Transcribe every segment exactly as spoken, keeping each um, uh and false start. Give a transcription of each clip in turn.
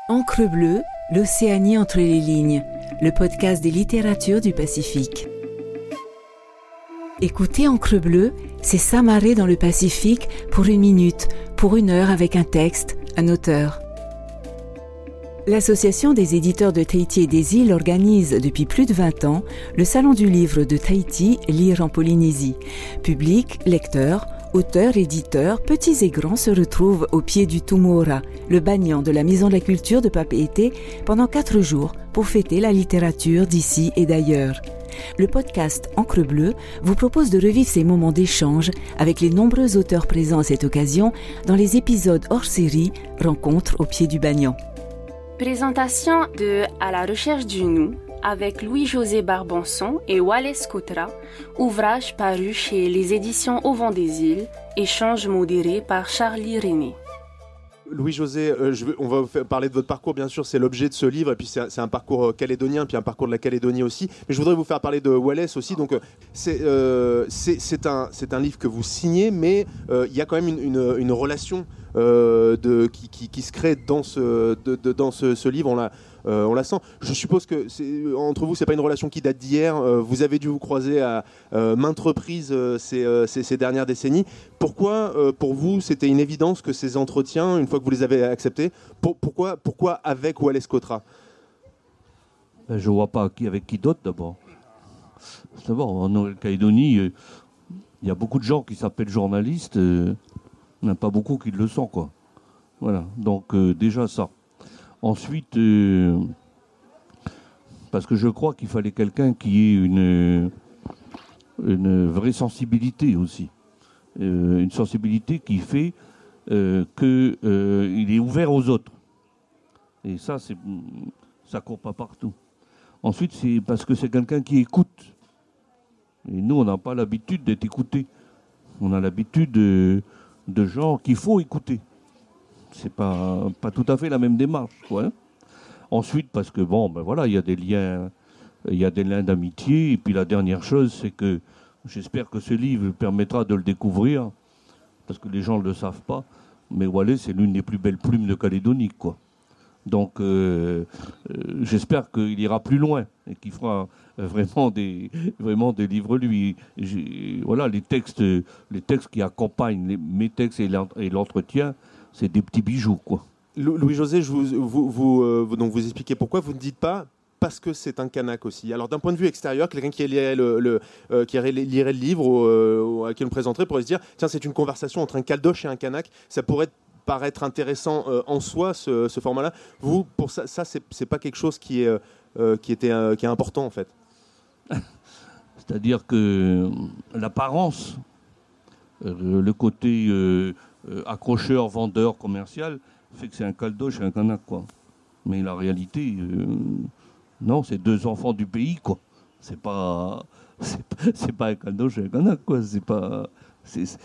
Encre bleue, l'Océanie entre les lignes, le podcast des littératures du Pacifique. Écoutez Encre bleue, c'est s'amarrer dans le Pacifique pour une minute, pour une heure avec un texte, un auteur. L'Association des éditeurs de Tahiti et des îles organise depuis plus de vingt ans le Salon du livre de Tahiti, Lire en Polynésie. Public, lecteurs, auteurs, éditeurs, petits et grands se retrouvent au pied du Tumora, le banyan de la Maison de la Culture de Papeete, pendant quatre jours pour fêter la littérature d'ici et d'ailleurs. Le podcast Encre bleue vous propose de revivre ces moments d'échange avec les nombreux auteurs présents à cette occasion dans les épisodes hors série Rencontres au pied du banyan. Présentation de À la recherche du nous avec Louis-José Barbanson et Wallace Cotra, ouvrage paru chez les éditions Au Vent des Îles, échange modéré par Charlie René. Louis-José, euh, je veux, on va vous faire parler de votre parcours, bien sûr, c'est l'objet de ce livre, et puis c'est, c'est un parcours calédonien, puis un parcours de la Calédonie aussi, mais je voudrais vous faire parler de Wallace aussi, donc euh, c'est, euh, c'est, c'est, un, c'est un livre que vous signez, mais euh, il y a quand même une, une, une relation euh, de, qui, qui, qui se crée dans ce, de, de, dans ce, ce livre, on la, euh, on la sent. Je suppose que c'est, entre vous, c'est pas une relation qui date d'hier, euh, vous avez dû vous croiser à euh, maintes reprises euh, ces, euh, ces, ces dernières décennies. Pourquoi, euh, pour vous, c'était une évidence que ces entretiens, une fois que vous les avez acceptés, pour, pourquoi, pourquoi avec Wallace Cotra ? Ben, je ne vois pas qui, avec qui d'autre, d'abord. D'abord, en Nouvelle-Calédonie, il euh, y a beaucoup de gens qui s'appellent journalistes, euh, il n'y en a pas beaucoup qui le sont, quoi. Voilà, donc euh, déjà ça. Ensuite, euh, parce que je crois qu'il fallait quelqu'un qui ait une, une vraie sensibilité aussi. Euh, une sensibilité qui fait euh, qu'il euh, est ouvert aux autres. Et ça, c'est, ça court pas partout. Ensuite, c'est parce que c'est quelqu'un qui écoute. Et nous, on n'a pas l'habitude d'être écoutés. On a l'habitude de, de gens qu'il faut écouter. C'est pas, pas tout à fait la même démarche, quoi. Hein. Ensuite, parce que bon, ben voilà, il y a des liens, il y a des liens d'amitié. Et puis la dernière chose, c'est que j'espère que ce livre permettra de le découvrir, parce que les gens ne le savent pas. Mais Wallace, c'est l'une des plus belles plumes de Calédonie, quoi. Donc, euh, euh, j'espère qu'il ira plus loin et qu'il fera euh, vraiment des, vraiment des livres lui. J'ai, voilà, les textes, les textes qui accompagnent les, mes textes et, et l'entretien, c'est des petits bijoux, quoi. Louis-José, je vous, vous, vous, euh, donc vous expliquez pourquoi vous ne dites pas parce que c'est un kanak aussi. Alors d'un point de vue extérieur, quelqu'un qui lirait le, le, euh, qui lirait le livre ou, euh, ou à qui on le présenterait pourrait se dire tiens, c'est une conversation entre un caldoche et un kanak. Ça pourrait paraître intéressant euh, en soi, ce, ce format-là. Vous, pour ça, ça c'est, c'est pas quelque chose qui est, euh, qui était, euh, qui est important en fait. C'est-à-dire que l'apparence, euh, le côté euh, euh, accrocheur, vendeur, commercial, fait que c'est un caldoche et un kanak, quoi. Mais la réalité, euh, non, c'est deux enfants du pays, quoi. C'est pas, c'est, c'est pas un caldoche et un kanak, quoi. C'est pas, c'est, c'est,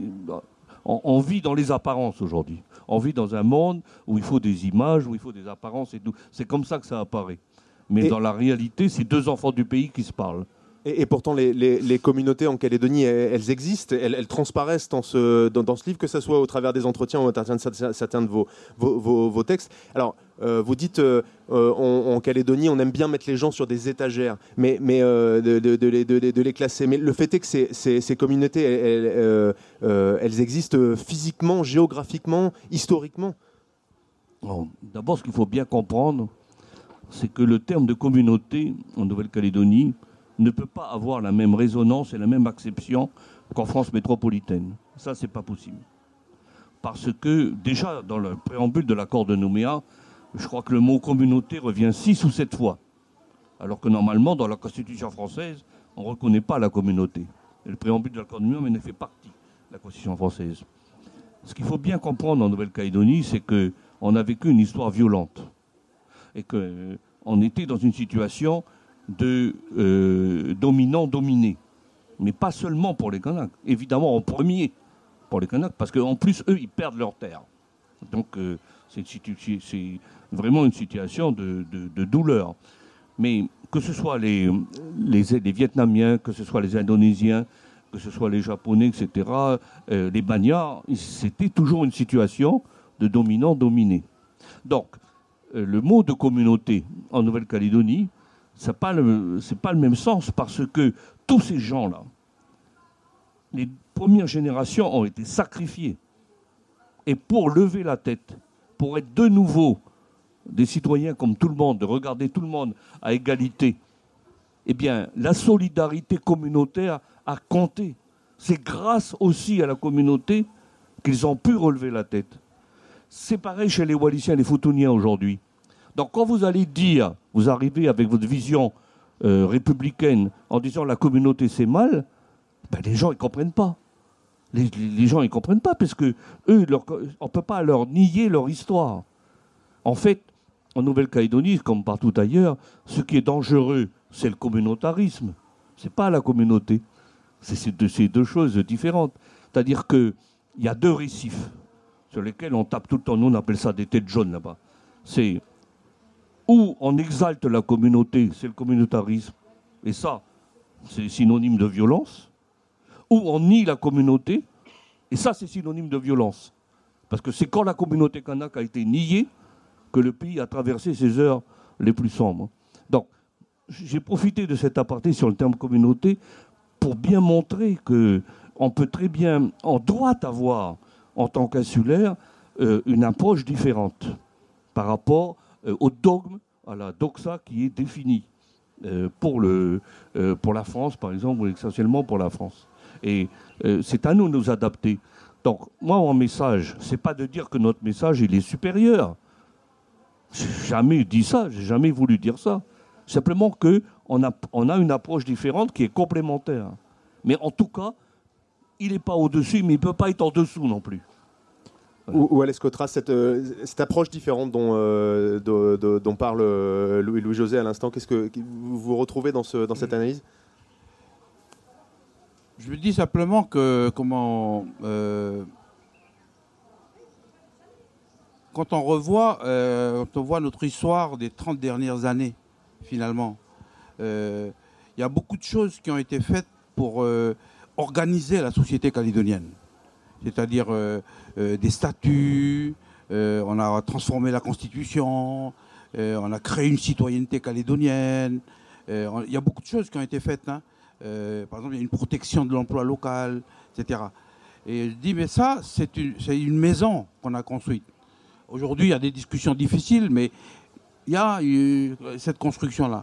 on, on vit dans les apparences aujourd'hui. On vit dans un monde où il faut des images, où il faut des apparences et tout. C'est comme ça que ça apparaît. Mais et dans la réalité, c'est deux enfants du pays qui se parlent. Et, et pourtant, les, les, les communautés en Calédonie, elles, elles existent, elles, elles transparaissent dans ce, dans, dans ce livre, que ce soit au travers des entretiens ou au travers de certains de vos, vos, vos, vos textes. Alors, euh, vous dites, euh, on, en Calédonie, on aime bien mettre les gens sur des étagères, mais, mais euh, de, de, de, de, de, de les classer. Mais le fait est que ces, ces, ces communautés, elles, elles, euh, euh, elles existent physiquement, géographiquement, historiquement. Bon, d'abord, ce qu'il faut bien comprendre, c'est que le terme de communauté en Nouvelle-Calédonie ne peut pas avoir la même résonance et la même acception qu'en France métropolitaine. Ça, c'est pas possible. Parce que, déjà, dans le préambule de l'accord de Nouméa, je crois que le mot communauté revient six ou sept fois. Alors que, normalement, dans la Constitution française, on ne reconnaît pas la communauté. Et le préambule de l'accord de Nouméa, mais ne fait partie de la Constitution française. Ce qu'il faut bien comprendre en Nouvelle-Calédonie, c'est qu'on a vécu une histoire violente. Et qu'on était dans une situation de euh, dominant-dominé. Mais pas seulement pour les Kanaks. Évidemment, en premier pour les Kanaks, parce qu'en plus, eux, ils perdent leurs terres. Donc, euh, c'est, une, c'est vraiment une situation de, de, de douleur. Mais que ce soit les, les, les Vietnamiens, que ce soit les Indonésiens, que ce soit les Japonais, et cetera, euh, les Banyas, c'était toujours une situation de dominant-dominé. Donc, euh, le mot de communauté en Nouvelle-Calédonie, ce n'est pas, pas le même sens parce que tous ces gens-là, les premières générations ont été sacrifiées. Et pour lever la tête, pour être de nouveau des citoyens comme tout le monde, de regarder tout le monde à égalité, eh bien, la solidarité communautaire a compté. C'est grâce aussi à la communauté qu'ils ont pu relever la tête. C'est pareil chez les Wallisiens et les Futuniens aujourd'hui. Donc quand vous allez dire, vous arrivez avec votre vision euh, républicaine en disant la communauté c'est mal, ben les gens ils comprennent pas. Les, les gens ils comprennent pas parce que eux, leur, on peut pas leur nier leur histoire. En fait, en Nouvelle-Calédonie, comme partout ailleurs, ce qui est dangereux, c'est le communautarisme. C'est pas la communauté. C'est ces deux, ces deux choses différentes. C'est-à-dire qu'il y a deux récifs sur lesquels on tape tout le temps. Nous, on appelle ça des têtes jaunes là-bas. C'est où on exalte la communauté, c'est le communautarisme. Et ça, c'est synonyme de violence. Où on nie la communauté, et ça, c'est synonyme de violence. Parce que c'est quand la communauté kanak a été niée que le pays a traversé ses heures les plus sombres. Donc, j'ai profité de cet aparté sur le terme communauté pour bien montrer qu'on peut très bien, on doit avoir, en tant qu'insulaire, euh, une approche différente par rapport euh, au dogme, à la doxa qui est définie euh, pour, le, euh, pour la France, par exemple, ou essentiellement pour la France. Et euh, c'est à nous de nous adapter. Donc, moi, mon message, c'est pas de dire que notre message, il est supérieur. J'ai jamais dit ça, j'ai jamais voulu dire ça. Simplement qu'on a, on a une approche différente qui est complémentaire. Mais en tout cas, il n'est pas au-dessus, mais il ne peut pas être en dessous non plus. Voilà. Wallace Cotra, cette, cette approche différente dont, euh, de, de, dont parle euh, Louis, Louis-José à l'instant, qu'est-ce que vous vous retrouvez dans, ce, dans cette analyse ? Je dis simplement que comment, euh, quand on revoit, euh, quand on voit notre histoire des trente dernières années, finalement, il euh, y a beaucoup de choses qui ont été faites pour euh, organiser la société calédonienne. C'est-à-dire euh, euh, des statuts, euh, on a transformé la Constitution, euh, on a créé une citoyenneté calédonienne. Il euh, y a beaucoup de choses qui ont été faites. Hein. Euh, par exemple, il y a une protection de l'emploi local, et cetera. Et je dis, mais ça, c'est une, c'est une maison qu'on a construite. Aujourd'hui, il y a des discussions difficiles, mais il y a eu cette construction-là.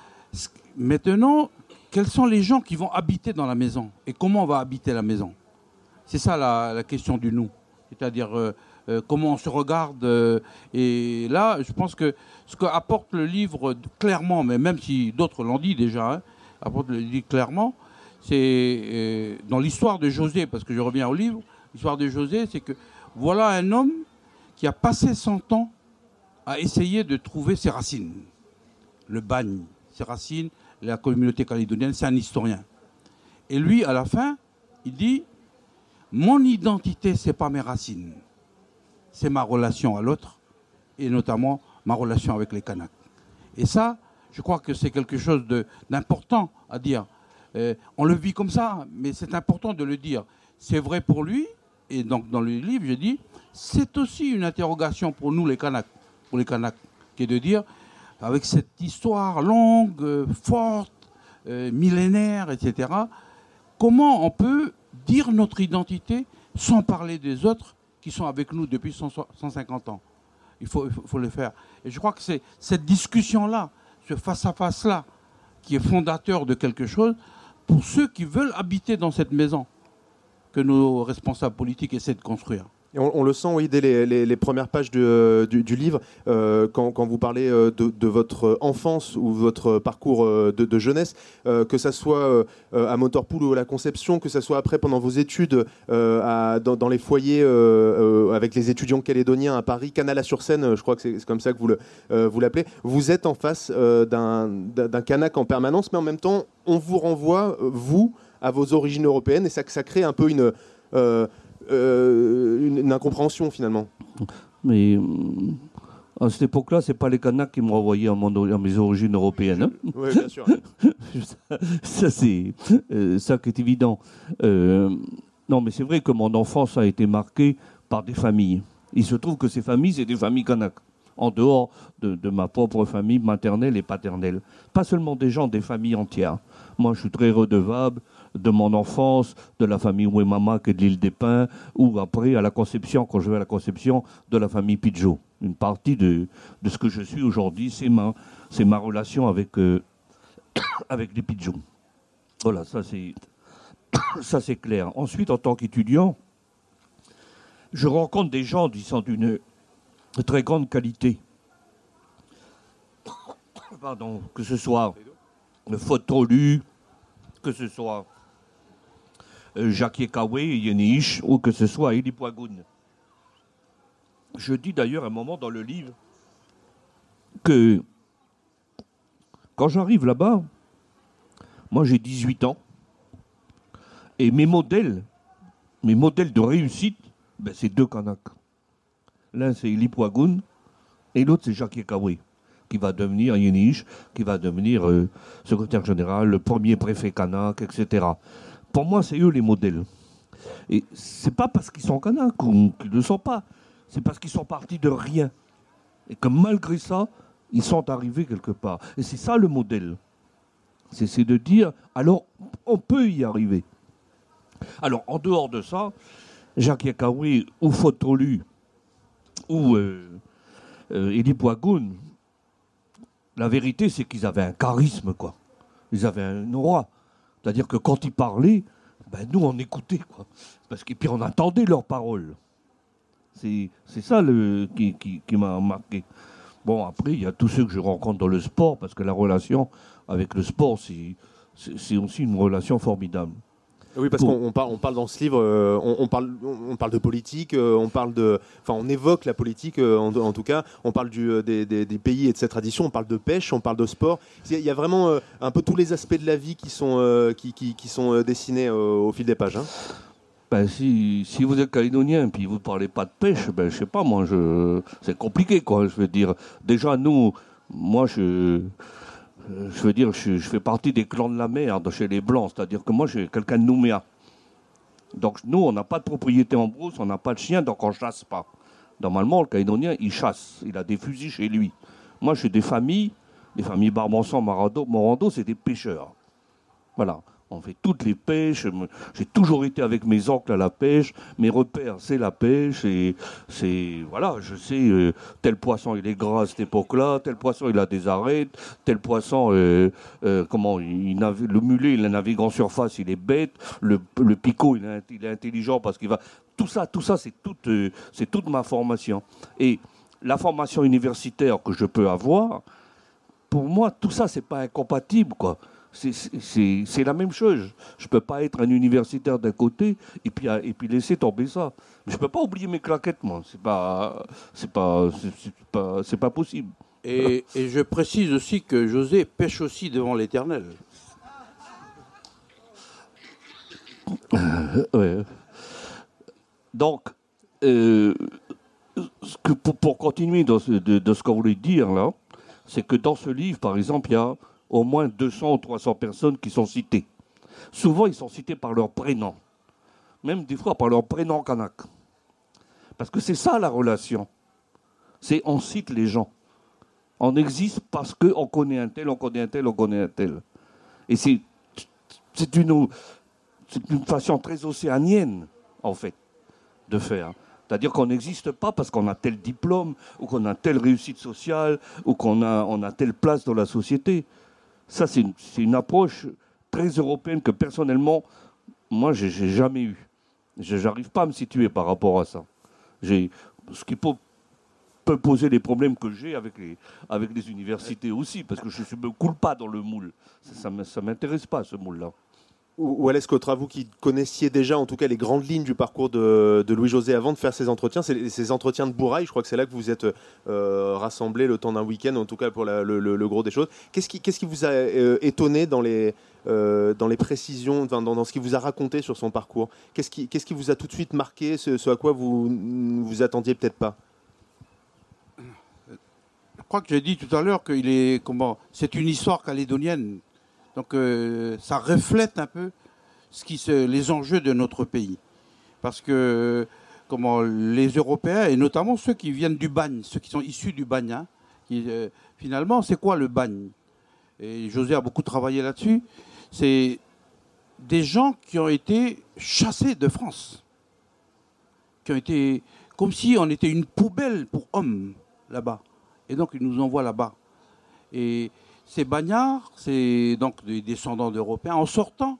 Maintenant, quels sont les gens qui vont habiter dans la maison et comment on va habiter la maison ? C'est ça la, la question du nous. C'est-à-dire euh, euh, comment on se regarde. Euh, et là, je pense que ce qu'apporte le livre clairement, mais même si d'autres l'ont dit déjà, hein, apporte le livre clairement, c'est euh, dans l'histoire de José, parce que je reviens au livre, l'histoire de José, c'est que voilà un homme qui a passé son temps à essayer de trouver ses racines. Le bagne, ses racines, la communauté calédonienne, c'est un historien. Et lui, à la fin, il dit « Mon identité, ce n'est pas mes racines, c'est ma relation à l'autre, et notamment ma relation avec les Kanaks. » Et ça, je crois que c'est quelque chose de, d'important à dire. Euh, on le vit comme ça, mais c'est important de le dire. C'est vrai pour lui, et donc dans le livre, je dis, c'est aussi une interrogation pour nous, les Kanaks, pour les Kanaks, qui est de dire, avec cette histoire longue, euh, forte, euh, millénaire, et cetera, comment on peut dire notre identité sans parler des autres qui sont avec nous depuis cent cinquante ans. Il faut, il faut le faire. Et je crois que c'est cette discussion-là, ce face-à-face-là, qui est fondateur de quelque chose pour ceux qui veulent habiter dans cette maison que nos responsables politiques essaient de construire. Et on, on le sent, oui, dès les, les, les premières pages du, euh, du, du livre, euh, quand, quand vous parlez euh, de, de votre enfance ou votre parcours euh, de, de jeunesse, euh, que ça soit euh, à Motorpool ou à la Conception, que ça soit après pendant vos études euh, à, dans, dans les foyers euh, euh, avec les étudiants calédoniens à Paris, Canala-sur-Seine, je crois que c'est, c'est comme ça que vous, le, euh, vous l'appelez, vous êtes en face euh, d'un, d'un Kanak en permanence, mais en même temps, on vous renvoie, vous, à vos origines européennes, et ça, ça crée un peu une... Euh, Euh, une, une incompréhension finalement. Mais à cette époque-là, c'est pas les Kanaks qui m'ont envoyé à, mon, à mes origines européennes. Hein. Oui, bien sûr. ça, ça, c'est euh, ça qui est évident. Euh, non, mais c'est vrai que mon enfance a été marquée par des familles. Il se trouve que ces familles, c'est des familles Kanaks. en dehors de, de ma propre famille maternelle et paternelle. Pas seulement des gens, des familles entières. Moi, je suis très redevable de mon enfance, de la famille Ouemama, qui est de l'île des Pins, ou après, à la conception, quand je vais à la conception, de la famille Pidgeot. Une partie de, de ce que je suis aujourd'hui, c'est ma, c'est ma relation avec, euh, avec les Pidgeot. Voilà, ça c'est, ça c'est clair. Ensuite, en tant qu'étudiant, je rencontre des gens disant d'une très grande qualité. Pardon, que ce soit Fotolu, que ce soit Jacques Yekawe, Yeniich, ou que ce soit Eli Poagoun. Je dis d'ailleurs à un moment dans le livre que quand j'arrive là-bas, moi j'ai dix-huit ans, et mes modèles, mes modèles de réussite, ben, c'est deux Kanaks. L'un c'est Eli Poagoun, et l'autre c'est Jacques Yekawe, qui va devenir Yeniich, qui va devenir euh, secrétaire général, le premier préfet kanak, et cetera. Pour moi, c'est eux les modèles. Et c'est pas parce qu'ils sont kanaks ou qu'ils ne le sont pas. C'est parce qu'ils sont partis de rien. Et que malgré ça, ils sont arrivés quelque part. Et c'est ça le modèle. C'est, c'est de dire, alors, on peut y arriver. Alors, en dehors de ça, Jacques Yekawe ou Fotolu ou euh, euh, Eli Poagoun, la vérité, c'est qu'ils avaient un charisme, quoi. Ils avaient un aura. C'est-à-dire que quand ils parlaient, ben nous, on écoutait, quoi. Parce que puis on attendait leurs paroles. C'est, c'est ça le, qui, qui, qui m'a marqué. Bon, après, il y a tous ceux que je rencontre dans le sport, parce que la relation avec le sport, c'est, c'est, c'est aussi une relation formidable. Oui, parce bon. qu'on on parle, on parle dans ce livre, euh, on, on, parle, on parle de politique, euh, on parle de, enfin, on évoque la politique euh, en, en tout cas. On parle du, euh, des, des, des pays et de ses traditions. On parle de pêche, on parle de sport. Il y a vraiment euh, un peu tous les aspects de la vie qui sont, euh, qui, qui, qui sont euh, dessinés euh, au fil des pages. Hein. Ben, si, si vous êtes calédonien et vous ne parlez pas de pêche, ben, je sais pas, moi, je, c'est compliqué, quoi. Je veux dire, déjà, nous, moi, je. Je veux dire, je, je fais partie des clans de la mer chez les Blancs, c'est-à-dire que moi, je suis quelqu'un de Nouméa. Donc nous, on n'a pas de propriété en brousse, on n'a pas de chien, donc on ne chasse pas. Normalement, le Calédonien, il chasse, il a des fusils chez lui. Moi, j'ai des familles, les familles Barbançon, Morando, Morando, c'est des pêcheurs. Voilà, on fait toutes les pêches. J'ai toujours été avec mes oncles à la pêche. Mes repères, c'est la pêche. Et c'est, voilà, je sais, euh, tel poisson, il est gras à cette époque-là. Tel poisson, il a des arêtes. Tel poisson, euh, euh, comment, il navigue, le mulet, il navigue en surface, il est bête. Le, le picot, il est, il est intelligent parce qu'il va... Tout ça, tout ça, c'est toute, euh, c'est toute ma formation. Et la formation universitaire que je peux avoir, pour moi, tout ça, c'est pas incompatible, quoi. C'est, c'est, c'est la même chose. Je ne peux pas être un universitaire d'un côté et puis, et puis laisser tomber ça. Je ne peux pas oublier mes claquettes, moi. Ce n'est pas, c'est pas, c'est, c'est pas, c'est pas possible. Et, et je précise aussi que José pêche aussi devant l'Éternel. Euh, ouais. Donc, euh, ce que pour, pour continuer dans ce, de, de ce qu'on voulait dire, là, c'est que dans ce livre, par exemple, il y a au moins deux cents ou trois cents personnes qui sont citées. Souvent, ils sont cités par leur prénom. Même des fois par leur prénom kanak. Parce que c'est ça la relation. C'est on cite les gens. On existe parce qu'on connaît un tel, on connaît un tel, on connaît un tel. Et c'est, c'est, une, c'est une façon très océanienne, en fait, de faire. C'est-à-dire qu'on n'existe pas parce qu'on a tel diplôme, ou qu'on a telle réussite sociale, ou qu'on a, on a telle place dans la société. Ça, c'est une, c'est une approche très européenne que, personnellement, moi, je n'ai jamais eue. Je n'arrive pas à me situer par rapport à ça. J'ai, ce qui peut, peut poser les problèmes que j'ai avec les, avec les universités aussi, parce que je ne me coule pas dans le moule. Ça ne m'intéresse pas, ce moule-là. Wallace Cotra, vous qui connaissiez déjà en tout cas les grandes lignes du parcours de, de Louis-José avant de faire ces entretiens, c'est ces entretiens de Bourail, je crois que c'est là que vous êtes euh, rassemblés le temps d'un week-end, en tout cas pour la, le, le, le gros des choses. Qu'est-ce qui, qu'est-ce qui vous a euh, étonné dans les, euh, dans les précisions, dans, dans ce qu'il vous a raconté sur son parcours? Qu'est-ce qui, qu'est-ce qui vous a tout de suite marqué, ce, ce à quoi vous ne vous attendiez peut-être pas? Je crois que j'ai dit tout à l'heure qu'il est, comment, c'est une histoire calédonienne. Donc euh, ça reflète un peu ce qui se, les enjeux de notre pays. Parce que comment les Européens, et notamment ceux qui viennent du bagne, ceux qui sont issus du bagne, hein, qui, euh, finalement, c'est quoi le bagne? Et José a beaucoup travaillé là-dessus. C'est des gens qui ont été chassés de France, qui ont été comme si on était une poubelle pour hommes là-bas. Et donc, ils nous envoient là-bas. Et ces bagnards, c'est donc des descendants d'Européens, en sortant,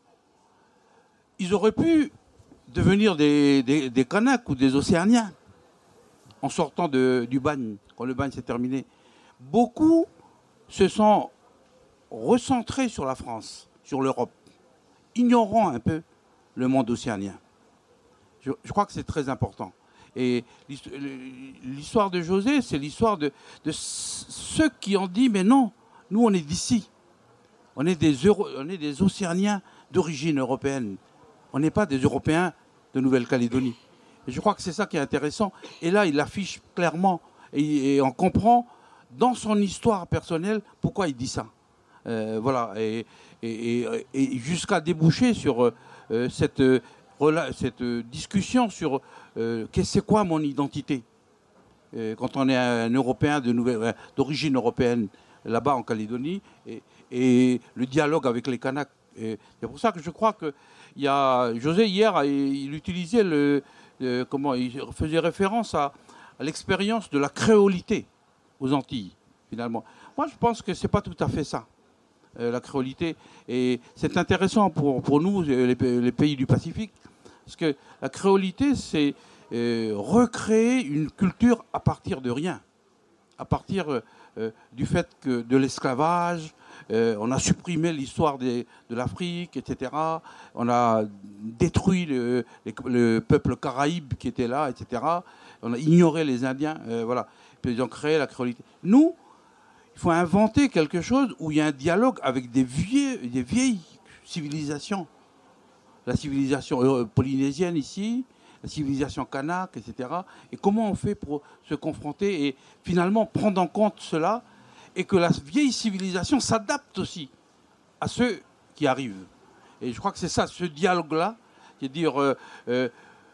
ils auraient pu devenir des, des, des Kanaks ou des Océaniens, en sortant de, du bagne, quand le bagne s'est terminé. Beaucoup se sont recentrés sur la France, sur l'Europe, ignorant un peu le monde océanien. Je, je crois que c'est très important. Et l'histoire de José, c'est l'histoire de, de ceux qui ont dit, mais non, nous on est d'ici. On est des, Euro, on est des Océaniens d'origine européenne. On n'est pas des Européens de Nouvelle-Calédonie. Et je crois que c'est ça qui est intéressant. Et là, il affiche clairement, et, et on comprend dans son histoire personnelle pourquoi il dit ça. Euh, voilà, et, et, et, et jusqu'à déboucher sur euh, cette, euh, cette discussion sur euh, c'est quoi mon identité euh, quand on est un Européen de nouvelle, d'origine européenne là-bas en Calédonie, et, et le dialogue avec les Kanaks. Et c'est pour ça que je crois que il y a, José hier, il utilisait le, le comment, il faisait référence à, à l'expérience de la créolité aux Antilles, finalement. Moi, je pense que c'est pas tout à fait ça, euh, la créolité. Et c'est intéressant pour, pour nous, les, les pays du Pacifique, parce que la créolité, c'est euh, recréer une culture à partir de rien, à partir euh, du fait que de l'esclavage. Euh, on a supprimé l'histoire des, de l'Afrique, et cetera. On a détruit le, le, le peuple caraïbe qui était là, et cetera. On a ignoré les Indiens, euh, voilà. Puis ils ont créé la créolité. Nous, il faut inventer quelque chose où il y a un dialogue avec des vieilles, des vieilles civilisations. La civilisation polynésienne ici, la civilisation kanak, et cetera. Et comment on fait pour se confronter et finalement prendre en compte cela, et que la vieille civilisation s'adapte aussi à ceux qui arrivent. Et je crois que c'est ça, ce dialogue-là, c'est-à-dire, euh, euh,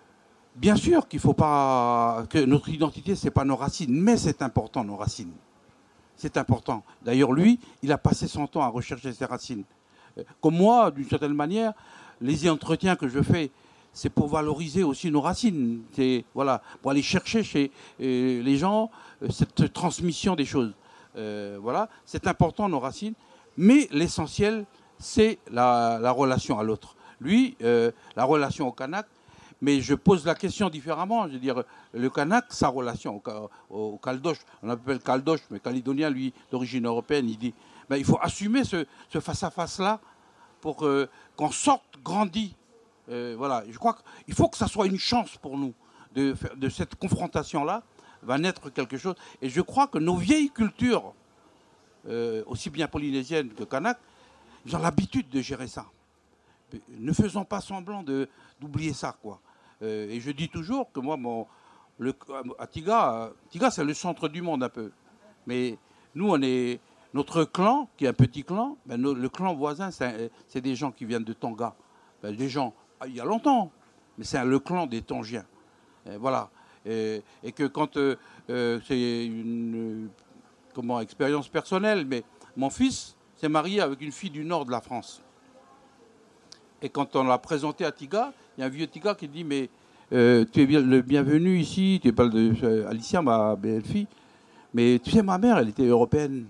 bien sûr qu'il ne faut pas, que notre identité, ce n'est pas nos racines, mais c'est important, nos racines. C'est important. D'ailleurs, lui, il a passé son temps à rechercher ses racines. Comme moi, d'une certaine manière, les entretiens que je fais, c'est pour valoriser aussi nos racines. C'est, voilà, pour aller chercher chez euh, les gens euh, cette transmission des choses. Euh, voilà, c'est important, nos racines, mais l'essentiel, c'est la, la relation à l'autre. Lui, euh, la relation au Kanak, mais je pose la question différemment. Je veux dire, le Kanak, sa relation au, au Caldoche, on appelle Caldoche, mais Calédonien, lui, d'origine européenne, il dit, ben, il faut assumer ce, ce face-à-face-là pour euh, qu'on sorte grandi. Euh, voilà, je crois qu'il faut que ça soit une chance pour nous de, de cette confrontation-là. Va naître quelque chose. Et je crois que nos vieilles cultures, euh, aussi bien polynésiennes que kanak, ils ont l'habitude de gérer ça. Ne faisons pas semblant de, d'oublier ça, quoi. Euh, et je dis toujours que moi, mon, le, à Tiga, Tiga, c'est le centre du monde un peu. Mais nous, on est notre clan, qui est un petit clan, ben, nos, le clan voisin, c'est, c'est des gens qui viennent de Tonga. Ben, des gens, il y a longtemps, mais c'est le clan des Tongiens. Et voilà. Et, et que quand euh, euh, c'est une euh, comment, expérience personnelle, mais mon fils s'est marié avec une fille du nord de la France. Et quand on l'a présenté à Tiga, il y a un vieux Tiga qui dit mais euh, tu es bien, le bienvenu ici, tu parles de euh, Alicia, ma belle-fille, mais tu sais ma mère, elle était européenne.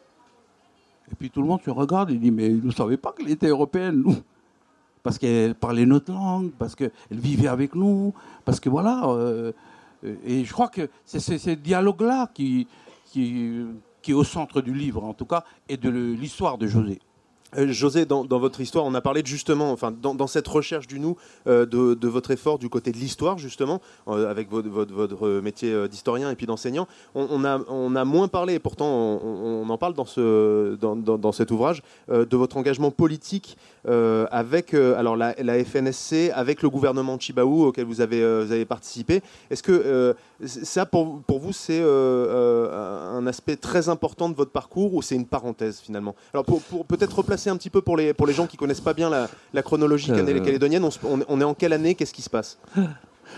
Et puis tout le monde se regarde et dit mais vous ne savez pas qu'elle était européenne, nous, parce qu'elle parlait notre langue, parce qu'elle vivait avec nous, parce que voilà. Euh, Et je crois que c'est ce dialogue-là qui, qui, qui est au centre du livre, en tout cas, et de l'histoire de José. Euh, José, dans, dans votre histoire, on a parlé de justement, enfin, dans, dans cette recherche du nous, euh, de, de votre effort du côté de l'histoire, justement, euh, avec votre, votre, votre métier d'historien et puis d'enseignant. On, on, a, on a moins parlé, et pourtant on, on en parle dans, ce, dans, dans, dans cet ouvrage, euh, de votre engagement politique euh, avec euh, alors la, la F N S C, avec le gouvernement de Chibaou auquel vous avez, euh, vous avez participé. Est-ce que euh, ça, pour, pour vous, c'est euh, euh, un aspect très important de votre parcours ou c'est une parenthèse, finalement? Alors, pour, pour peut-être replacer un petit peu pour les, pour les gens qui ne connaissent pas bien la, la chronologie euh... calédonienne, on, on est en quelle année? Qu'est-ce qui se passe?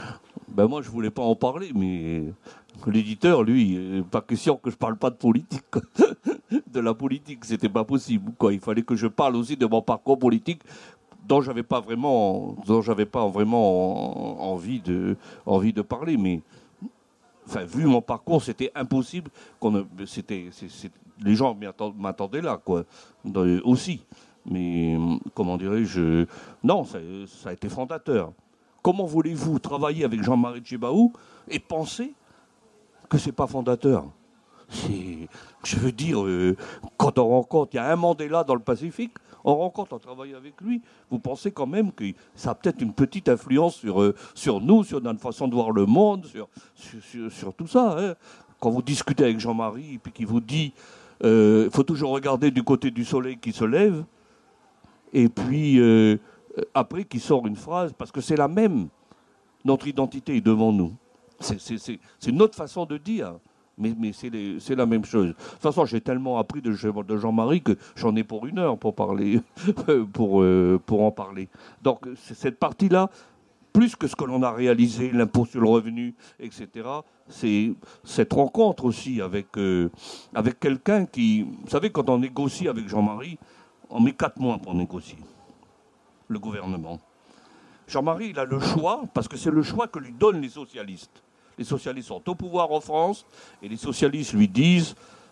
Ben moi, je voulais pas en parler, mais l'éditeur, lui, pas question que je parle pas de politique. De la politique, c'était pas possible, quoi. Il fallait que je parle aussi de mon parcours politique dont j'avais pas vraiment, dont j'avais pas vraiment envie de, envie de parler, mais enfin, vu mon parcours, c'était impossible qu'on ne, c'était, c'est, c'est, les gens m'attendaient là, quoi, aussi. Mais comment dirais-je, non, ça, ça a été fondateur. Comment voulez-vous travailler avec Jean-Marie Tjibaou et penser que c'est pas fondateur? C'est, je veux dire, euh, quand on rencontre, il y a un Mandela dans le Pacifique, on rencontre, on travaille avec lui, vous pensez quand même que ça a peut-être une petite influence sur, euh, sur nous, sur notre façon de voir le monde, sur, sur, sur, sur tout ça. Hein. Quand vous discutez avec Jean-Marie, puis qu'il vous dit, il euh, faut toujours regarder du côté du soleil qui se lève, et puis euh, après qu'il sort une phrase, parce que c'est la même, notre identité est devant nous. C'est, c'est, c'est, c'est notre façon de dire. Mais, mais c'est, les, c'est la même chose. De toute façon, j'ai tellement appris de, de Jean-Marie que j'en ai pour une heure pour parler, pour, euh, pour en parler. Donc, c'est cette partie-là, plus que ce que l'on a réalisé, l'impôt sur le revenu, et cetera, c'est cette rencontre aussi avec, euh, avec quelqu'un qui... Vous savez, quand on négocie avec Jean-Marie, on met quatre mois pour négocier, le gouvernement. Jean-Marie, il a le choix, parce que c'est le choix que lui donnent les socialistes. Les socialistes sont au pouvoir en France et les socialistes lui disent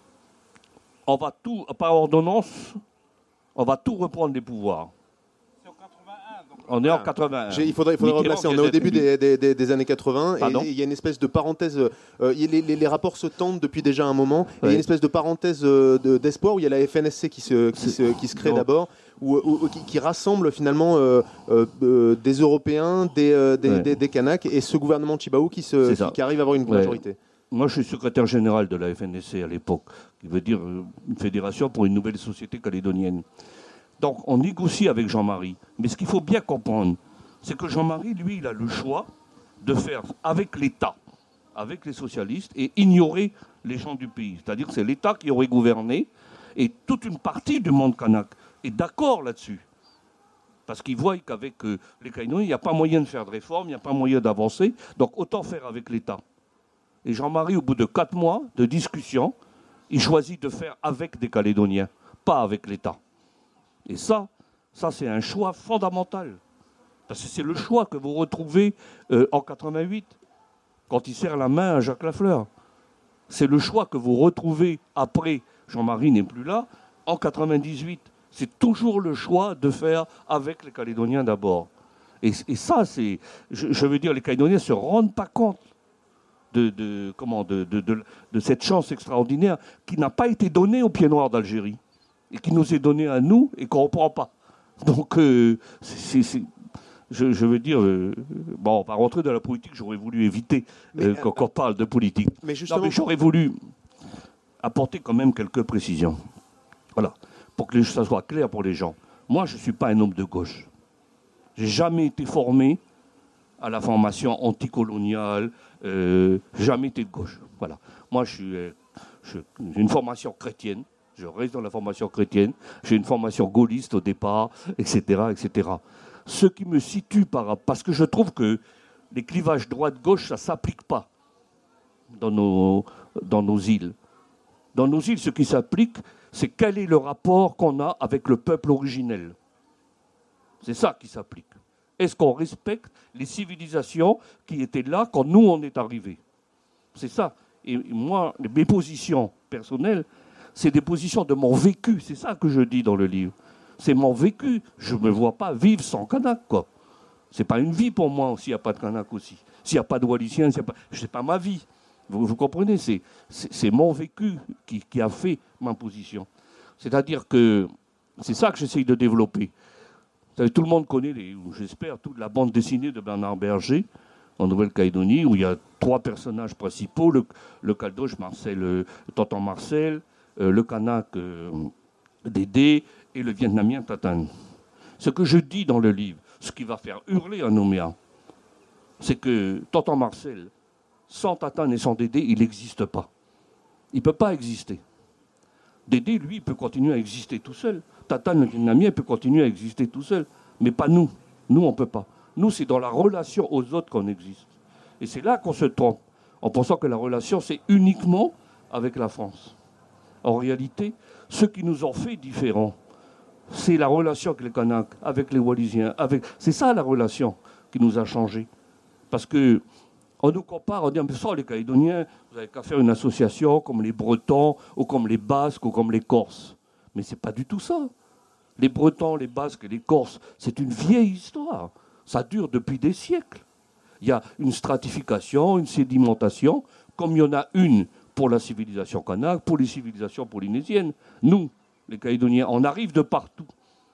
on va tout, par ordonnance, on va tout reprendre les pouvoirs. C'est en quatre-vingt-un. Donc... On est en quatre-vingt-un. J'ai, il faudrait, il faudrait replacer. On est au début des, des, des, des années quatre-vingts Pardon et il y a une espèce de parenthèse. Euh, les, les, les rapports se tendent depuis déjà un moment. Ouais. Et il y a une espèce de parenthèse euh, de, d'espoir où il y a la F N S C qui se, qui se, qui se crée non. d'abord. Ou, ou, qui, qui rassemble finalement euh, euh, des Européens, des, euh, des, ouais. des, des Kanaks et ce gouvernement Tjibaou qui, se, qui, qui arrive à avoir une ouais. majorité. Moi, je suis secrétaire général de la F N S C à l'époque, qui veut dire une fédération pour une nouvelle société calédonienne. Donc, on négocie avec Jean-Marie. Mais ce qu'il faut bien comprendre, c'est que Jean-Marie, lui, il a le choix de faire avec l'État, avec les socialistes, et ignorer les gens du pays. C'est-à-dire que c'est l'État qui aurait gouverné, et toute une partie du monde kanak est d'accord là-dessus. Parce qu'ils voient qu'avec euh, les Calédoniens, il n'y a pas moyen de faire de réforme, il n'y a pas moyen d'avancer, donc autant faire avec l'État. Et Jean-Marie, au bout de quatre mois de discussion, il choisit de faire avec des Calédoniens, pas avec l'État. Et ça, ça c'est un choix fondamental. Parce que c'est le choix que vous retrouvez euh, en quatre-vingt-huit, quand il serre la main à Jacques Lafleur. C'est le choix que vous retrouvez après, Jean-Marie n'est plus là, en quatre-vingt-dix-huit. C'est toujours le choix de faire avec les Calédoniens d'abord. Et, et ça, c'est, je, je veux dire, les Calédoniens ne se rendent pas compte de, de, comment, de, de, de, de cette chance extraordinaire qui n'a pas été donnée aux Pieds Noirs d'Algérie et qui nous est donnée à nous et qu'on ne reprend pas. Donc, euh, c'est, c'est, je, je veux dire, euh, bon, on va rentrer dans la politique, j'aurais voulu éviter mais, euh, quand on parle de politique. Mais, justement... non, mais j'aurais voulu apporter quand même quelques précisions. Voilà. Pour que ça soit clair pour les gens. Moi, je ne suis pas un homme de gauche. Je n'ai jamais été formé à la formation anticoloniale, euh, jamais été de gauche. Voilà. Moi, je suis, euh, je, j'ai une formation chrétienne, je reste dans la formation chrétienne, j'ai une formation gaulliste au départ, et cetera, et cetera. Ce qui me situe par... Parce que je trouve que les clivages droite-gauche, ça ne s'applique pas dans nos, dans nos îles. Dans nos îles, ce qui s'applique, c'est quel est le rapport qu'on a avec le peuple originel. C'est ça qui s'applique. Est-ce qu'on respecte les civilisations qui étaient là quand nous, on est arrivés? C'est ça. Et moi, mes positions personnelles, c'est des positions de mon vécu. C'est ça que je dis dans le livre. C'est mon vécu. Je ne me vois pas vivre sans Kanak, quoi. Ce n'est pas une vie pour moi s'il n'y a pas de Kanak aussi. S'il n'y a pas de Wallissien, ce n'est pas, pas ma vie. Vous, vous comprenez, c'est, c'est, c'est mon vécu qui, qui a fait ma position. C'est-à-dire que c'est ça que j'essaye de développer. Savez, tout le monde connaît, les, j'espère, toute la bande dessinée de Bernard Berger en Nouvelle-Calédonie, où il y a trois personnages principaux, le, le Caldoche, Marcel, le Tonton Marcel, euh, le Kanak euh, Dédé et le Vietnamien Tatan. Ce que je dis dans le livre, ce qui va faire hurler un Nouméa, c'est que Tonton Marcel, sans Tatan et sans Dédé, il n'existe pas. Il ne peut pas exister. Dédé, lui, peut continuer à exister tout seul. Tatan, le Vietnamien, peut continuer à exister tout seul. Mais pas nous. Nous, on ne peut pas. Nous, c'est dans la relation aux autres qu'on existe. Et c'est là qu'on se trompe, en pensant que la relation, c'est uniquement avec la France. En réalité, ce qui nous en fait différents, c'est la relation avec les Kanaks, avec les Wallisiens. Avec... C'est ça la relation qui nous a changé. Parce que on nous compare, on dit, mais ça, les Calédoniens, vous n'avez qu'à faire une association comme les Bretons, ou comme les Basques, ou comme les Corses. Mais ce n'est pas du tout ça. Les Bretons, les Basques et les Corses, c'est une vieille histoire. Ça dure depuis des siècles. Il y a une stratification, une sédimentation, comme il y en a une pour la civilisation kanak, pour les civilisations polynésiennes. Nous, les Calédoniens, on arrive de partout.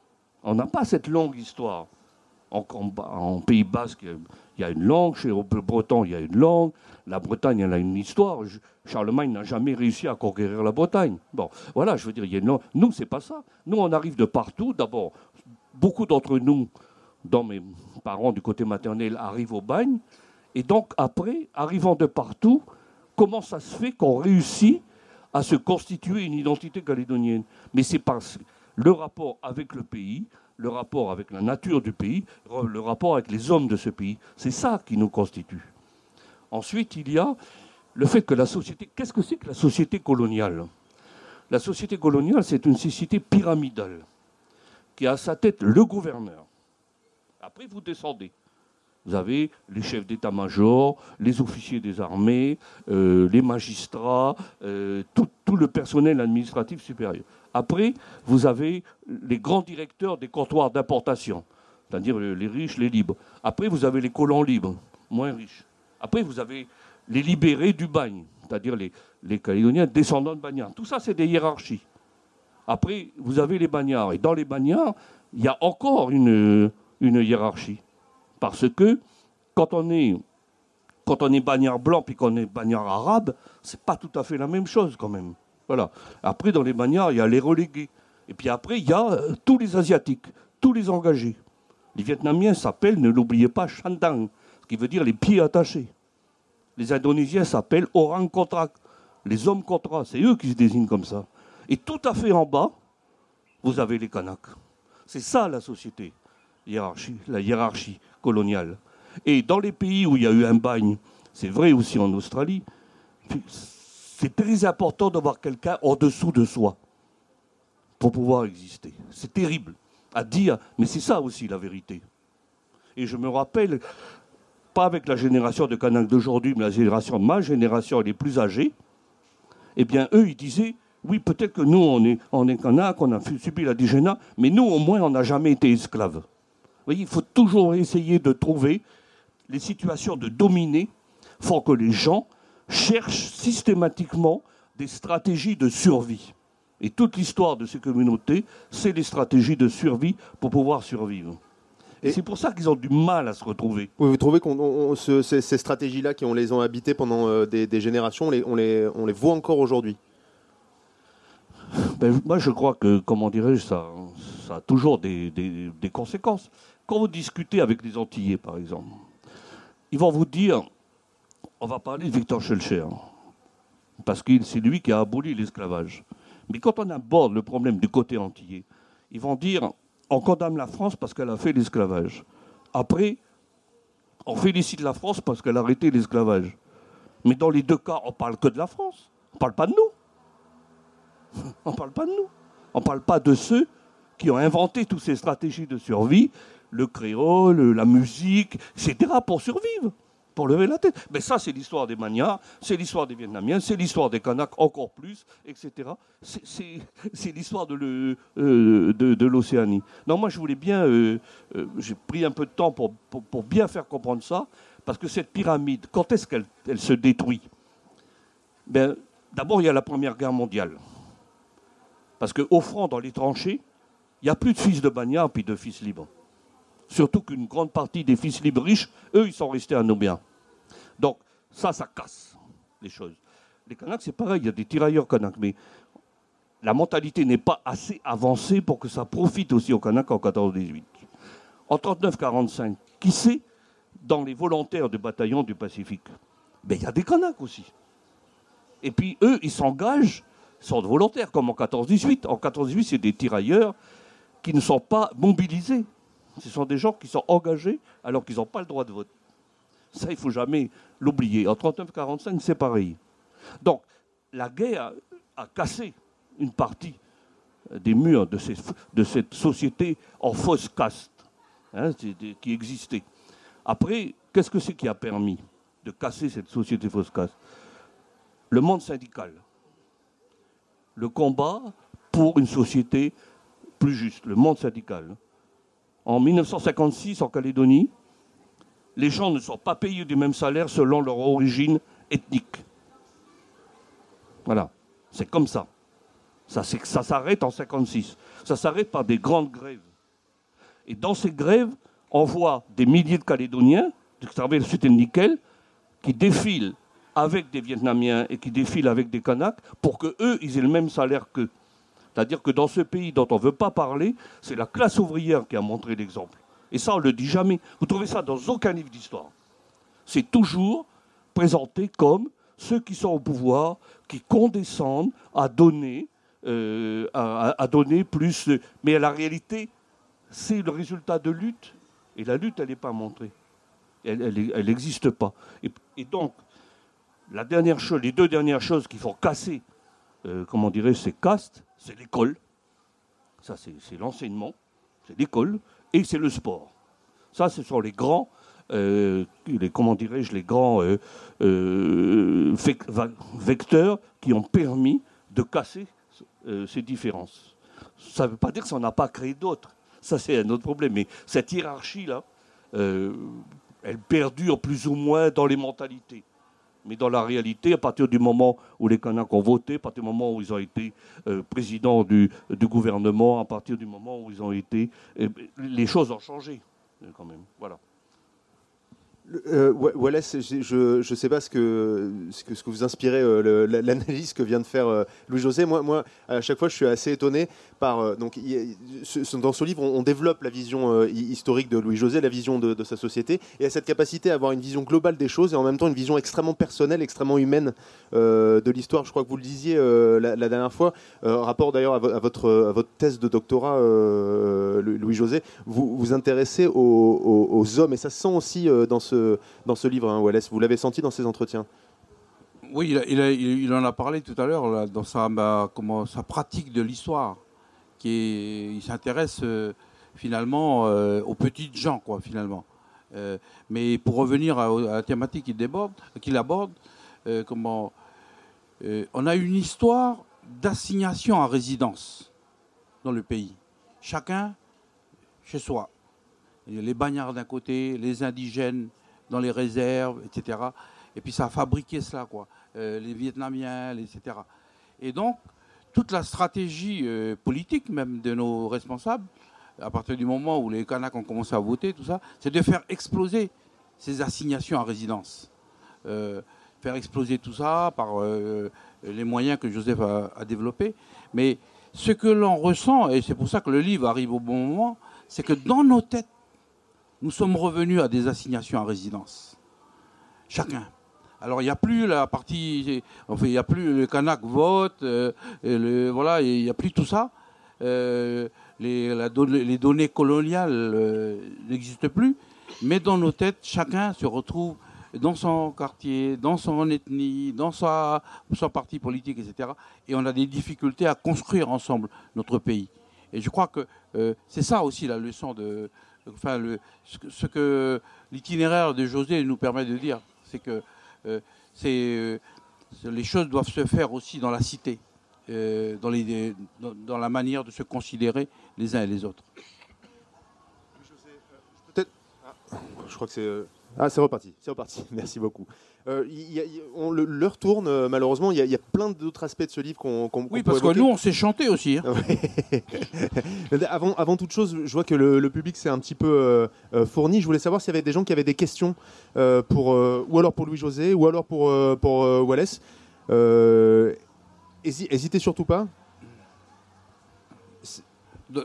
On n'a pas cette longue histoire. En, en, en Pays Basque, il y a une langue. Chez les Bretons, il y a une langue. La Bretagne, elle a une histoire. Charlemagne n'a jamais réussi à conquérir la Bretagne. Bon, voilà, je veux dire, il y a une langue. Nous, c'est pas ça. Nous, on arrive de partout. D'abord, beaucoup d'entre nous, dont mes parents du côté maternel, arrivent au bagne. Et donc, après, arrivant de partout, comment ça se fait qu'on réussit à se constituer une identité calédonienne? Mais c'est parce que le rapport avec le pays, le rapport avec la nature du pays, le rapport avec les hommes de ce pays. C'est ça qui nous constitue. Ensuite, il y a le fait que la société... Qu'est-ce que c'est que la société coloniale? La société coloniale, c'est une société pyramidale qui a à sa tête le gouverneur. Après, vous descendez. Vous avez les chefs d'état-major, les officiers des armées, euh, les magistrats, euh, tout, tout le personnel administratif supérieur. Après, vous avez les grands directeurs des comptoirs d'importation, c'est-à-dire les riches, les libres. Après, vous avez les colons libres, moins riches. Après, vous avez les libérés du bagne, c'est-à-dire les, les Calédoniens descendants de bagnards. Tout ça, c'est des hiérarchies. Après, vous avez les bagnards. Et dans les bagnards, il y a encore une, une hiérarchie. Parce que quand on est, quand on est bagnard blanc puis qu'on est bagnard arabe, c'est pas tout à fait la même chose quand même. Voilà. Après, dans les bagnards, il y a les relégués. Et puis après, il y a euh, tous les Asiatiques, tous les engagés. Les Vietnamiens s'appellent, ne l'oubliez pas, Chandang, ce qui veut dire les pieds attachés. Les Indonésiens s'appellent Orang Kontrak, les hommes contrats. C'est eux qui se désignent comme ça. Et tout à fait en bas, vous avez les Kanaks. C'est ça la société, hiérarchie, la hiérarchie coloniale. Et dans les pays où il y a eu un bagne, c'est vrai aussi en Australie, c'est très important d'avoir quelqu'un en dessous de soi pour pouvoir exister. C'est terrible à dire, mais c'est ça aussi la vérité. Et je me rappelle, pas avec la génération de Kanaks d'aujourd'hui, mais la génération, ma génération, les plus âgés, eh bien, eux, ils disaient, oui, peut-être que nous, on est, on est Kanaks, on a subi la digéna, mais nous, au moins, on n'a jamais été esclaves. Vous voyez, il faut toujours essayer de trouver les situations de dominer, font que les gens cherchent systématiquement des stratégies de survie. Et toute l'histoire de ces communautés, c'est des stratégies de survie pour pouvoir survivre. Et c'est pour ça qu'ils ont du mal à se retrouver. Oui, vous trouvez qu'on on, ce, ces, ces stratégies-là, qui on les ont habitées pendant euh, des, des générations, on les, on, les, on les voit encore aujourd'hui? Ben, moi, je crois que, comment dirais-je, ça, ça a toujours des, des, des conséquences. Quand vous discutez avec les Antillais, par exemple, ils vont vous dire, on va parler de Victor Schœlcher, parce que c'est lui qui a aboli l'esclavage. Mais quand on aborde le problème du côté antillais, ils vont dire, on condamne la France parce qu'elle a fait l'esclavage. Après, on félicite la France parce qu'elle a arrêté l'esclavage. Mais dans les deux cas, on ne parle que de la France. On ne parle pas de nous. On ne parle pas de nous. On ne parle pas de ceux qui ont inventé toutes ces stratégies de survie, le créole, la musique, et cetera, pour survivre, pour lever la tête. Mais ça, c'est l'histoire des Manias, c'est l'histoire des Vietnamiens, c'est l'histoire des Kanaks encore plus, et cetera. C'est, c'est, c'est l'histoire de, le, euh, de, de l'Océanie. Non, moi, je voulais bien... Euh, euh, j'ai pris un peu de temps pour, pour, pour bien faire comprendre ça, parce que cette pyramide, quand est-ce qu'elle elle se détruit? Ben, d'abord, il y a la Première Guerre mondiale. Parce qu'au front, dans les tranchées, il n'y a plus de fils de bagnards puis de fils libres. Surtout qu'une grande partie des fils libres riches, eux, ils sont restés à Nouméa. Donc, ça, ça casse les choses. Les Kanaks, c'est pareil, il y a des tirailleurs Kanaks, mais la mentalité n'est pas assez avancée pour que ça profite aussi aux Kanaks en quatorze dix-huit. En trente-neuf quarante-cinq, qui c'est dans les volontaires du bataillon du Pacifique? Ben, il y a des Kanaks aussi. Et puis, eux, ils s'engagent, ils sont volontaires, comme en quatorze dix-huit. En quatorze dix-huit, c'est des tirailleurs qui ne sont pas mobilisés. Ce sont des gens qui sont engagés alors qu'ils n'ont pas le droit de vote. Ça, il ne faut jamais l'oublier. En trente-neuf quarante-cinq, c'est pareil. Donc, la guerre a cassé une partie des murs de, ces, de cette société en fausse caste, hein, qui existait. Après, qu'est-ce que c'est qui a permis de casser cette société fausse caste? Le monde syndical. Le combat pour une société plus juste, le monde syndical. En mille neuf cent cinquante-six, en Calédonie, les gens ne sont pas payés du même salaire selon leur origine ethnique. Voilà, c'est comme ça. Ça, c'est, ça s'arrête en cinquante-six. Ça s'arrête par des grandes grèves. Et dans ces grèves, on voit des milliers de Calédoniens, qui travaillent sur le nickel, qui défilent avec des Vietnamiens et qui défilent avec des Kanaks pour qu'eux, ils aient le même salaire qu'eux. C'est-à-dire que dans ce pays dont on ne veut pas parler, c'est la classe ouvrière qui a montré l'exemple. Et ça, on ne le dit jamais. Vous trouvez ça dans aucun livre d'histoire. C'est toujours présenté comme ceux qui sont au pouvoir, qui condescendent à donner, euh, à, à donner plus. Mais la réalité, c'est le résultat de lutte. Et la lutte, elle n'est pas montrée. Elle n'existe pas. Et, et donc, la dernière chose, les deux dernières choses qui font casser, euh, comment dirais-je, ces castes, c'est l'école. Ça, c'est, c'est l'enseignement. C'est l'école. Et c'est le sport. Ça, ce sont les grands, euh, les, comment dirais-je, les grands euh, euh, vecteurs qui ont permis de casser euh, ces différences. Ça ne veut pas dire que ça n'en a pas créé d'autres. Ça, c'est un autre problème. Mais cette hiérarchie-là, euh, elle perdure plus ou moins dans les mentalités. Mais dans la réalité, à partir du moment où les Kanaks ont voté, à partir du moment où ils ont été euh, présidents du, du gouvernement, à partir du moment où ils ont été... Euh, les choses ont changé, quand même. Voilà. Euh, Wallace, je ne sais pas ce que, ce que, ce que vous inspirez, euh, le, l'analyse que vient de faire euh, Louis-José. Moi, moi, à chaque fois, je suis assez étonné par... Euh, donc, il, ce, dans ce livre, on, on développe la vision euh, historique de Louis-José, la vision de, de sa société, et à cette capacité à avoir une vision globale des choses, et en même temps une vision extrêmement personnelle, extrêmement humaine euh, de l'histoire. Je crois que vous le disiez euh, la, la dernière fois, euh, rapport d'ailleurs à, vo- à, votre, à votre thèse de doctorat, euh, Louis-José, vous vous intéressez aux, aux, aux hommes, et ça se sent aussi euh, dans ce dans ce livre, hein, Wallace. Vous l'avez senti dans ces entretiens? Oui, il, a, il, a, il en a parlé tout à l'heure là, dans sa, bah, comment, sa pratique de l'histoire. Qui est, il s'intéresse euh, finalement euh, aux petites gens, quoi, finalement. Euh, mais pour revenir à, à la thématique qu'il, déborde, qu'il aborde, euh, comment, euh, on a une histoire d'assignation à résidence dans le pays. Chacun chez soi. Les bagnards d'un côté, les indigènes dans les réserves, et cetera. Et puis ça a fabriqué cela, quoi. Euh, les Vietnamiens, et cetera. Et donc, toute la stratégie euh, politique, même de nos responsables, à partir du moment où les Kanaks ont commencé à voter, tout ça, c'est de faire exploser ces assignations à résidence. Euh, faire exploser tout ça par euh, les moyens que Joseph a, a développés. Mais ce que l'on ressent, et c'est pour ça que le livre arrive au bon moment, c'est que dans nos têtes, nous sommes revenus à des assignations à résidence. Chacun. Alors, il n'y a plus la partie... Enfin, il n'y a plus le Kanak vote, euh, et le, voilà, il n'y a plus tout ça. Euh, les, la, les données coloniales euh, n'existent plus. Mais dans nos têtes, chacun se retrouve dans son quartier, dans son ethnie, dans sa, son parti politique, et cetera. Et on a des difficultés à construire ensemble notre pays. Et je crois que euh, c'est ça aussi la leçon de... Enfin, le, ce que l'itinéraire de José nous permet de dire, c'est que euh, c'est, euh, les choses doivent se faire aussi dans la cité, euh, dans, les, dans, dans la manière de se considérer les uns et les autres. Peut-être. Ah, je crois que c'est. Ah, c'est reparti, c'est reparti. Merci beaucoup. Euh, y a, y a, on, le, l'heure tourne, euh, malheureusement. Il y, y a plein d'autres aspects de ce livre qu'on, qu'on, oui, qu'on parce que nous, on s'est chanté aussi. Hein. avant, avant toute chose, je vois que le, le public s'est un petit peu euh, fourni. Je voulais savoir s'il y avait des gens qui avaient des questions euh, pour, euh, ou alors pour Louis-José, ou alors pour, euh, pour euh, Wallace. Euh, hésitez surtout pas. De...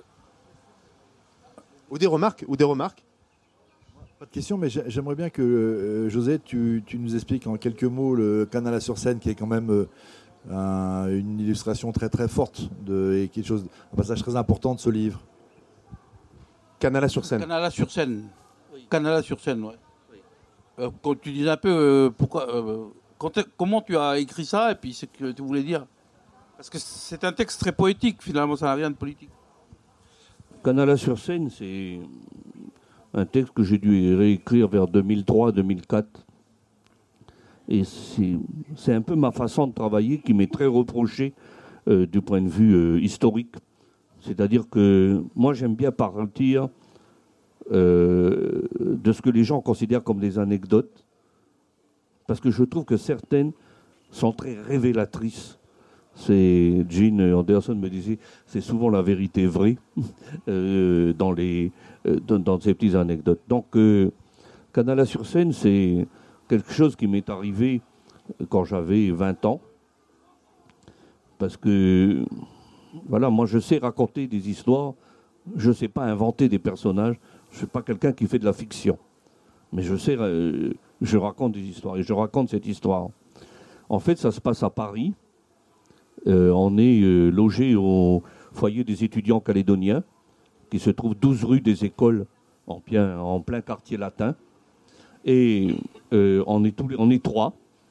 Ou des remarques, ou des remarques. Pas de question, mais j'aimerais bien que, euh, José, tu, tu nous expliques en quelques mots le Canala-sur-Seine, qui est quand même euh, un, une illustration très très forte de, et quelque chose, un passage très important de ce livre. Canala-sur-Seine. Canala-sur-Seine. Oui. Canala-sur-Seine, ouais. Oui. euh, quand tu disais un peu euh, pourquoi, euh, quand comment tu as écrit ça et puis ce que tu voulais dire. Parce que c'est un texte très poétique, finalement, ça n'a rien de politique. Canala-sur-Seine, c'est un texte que j'ai dû réécrire vers deux mille trois deux mille quatre. Et c'est, c'est un peu ma façon de travailler qui m'est très reprochée euh, du point de vue euh, historique. C'est-à-dire que moi, j'aime bien partir euh, de ce que les gens considèrent comme des anecdotes, parce que je trouve que certaines sont très révélatrices. C'est Gene Anderson me disait, c'est souvent la vérité vraie euh, dans les euh, dans, dans ces petites anecdotes. Donc, euh, Canala-sur-Seine, c'est quelque chose qui m'est arrivé quand j'avais vingt ans, parce que voilà, moi je sais raconter des histoires, je ne sais pas inventer des personnages, je ne suis pas quelqu'un qui fait de la fiction, mais je sais, euh, je raconte des histoires et je raconte cette histoire. En fait, ça se passe à Paris. Euh, on est euh, logé au foyer des étudiants calédoniens, qui se trouve douze rue des Écoles, en plein, en plein quartier latin. Et euh, on, est tous, on est trois.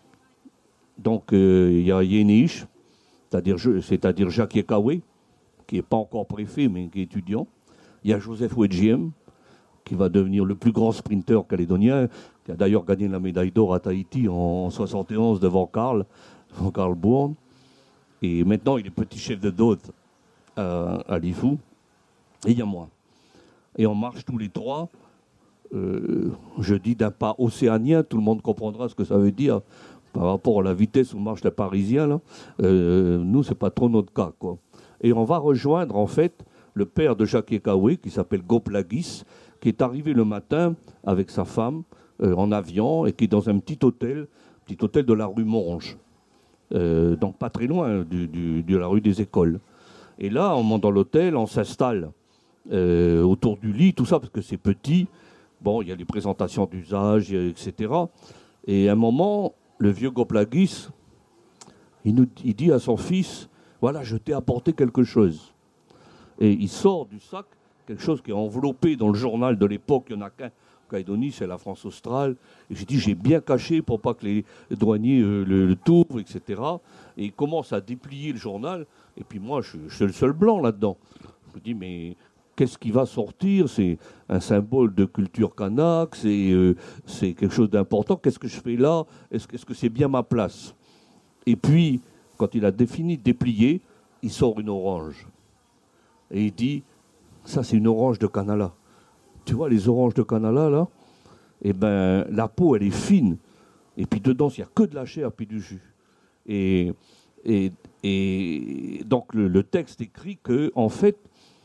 Donc il euh, y a Yéniche, c'est-à-dire, c'est-à-dire Jacques Yekawe, qui n'est pas encore préfet, mais qui est étudiant. Il y a Joseph Wedjiem, qui va devenir le plus grand sprinter calédonien, qui a d'ailleurs gagné la médaille d'or à Tahiti en soixante et onze devant Karl, devant Karl Bourne. Et maintenant, il est petit chef de dot à, à Lifou. Et il y a moi. Et on marche tous les trois. Euh, je dis d'un pas océanien, tout le monde comprendra ce que ça veut dire par rapport à la vitesse où marche les Parisiens. Là. Euh, nous, c'est pas trop notre cas, quoi. Et on va rejoindre, en fait, le père de Jacques Yekawe, qui s'appelle Goplagis, qui est arrivé le matin avec sa femme euh, en avion et qui est dans un petit hôtel, petit hôtel de la rue Monge. Euh, donc pas très loin du, du, de la rue des Écoles. Et là, on monte dans l'hôtel, on s'installe euh, autour du lit, tout ça, parce que c'est petit. Bon, il y a les présentations d'usage, et cetera. Et à un moment, le vieux Goplagis, il, nous, il dit à son fils, voilà, je t'ai apporté quelque chose. Et il sort du sac quelque chose qui est enveloppé dans le journal de l'époque, il n'y en a qu'un. Calédonie, c'est la France australe. Et j'ai dit, j'ai bien caché pour pas que les douaniers euh, le, le trouvent, et cetera. Et il commence à déplier le journal. Et puis moi, je, je suis le seul blanc là-dedans. Je me dis, mais qu'est-ce qui va sortir? C'est un symbole de culture kanak, c'est, euh, c'est quelque chose d'important. Qu'est-ce que je fais là? Est-ce, est-ce que c'est bien ma place? Et puis, quand il a défini de déplier, il sort une orange. Et il dit, ça c'est une orange de Canala. Tu vois les oranges de Canala, là, eh ben, la peau, elle est fine. Et puis dedans, il n'y a que de la chair puis du jus. Et, et, et donc, le, le texte écrit que, en fait,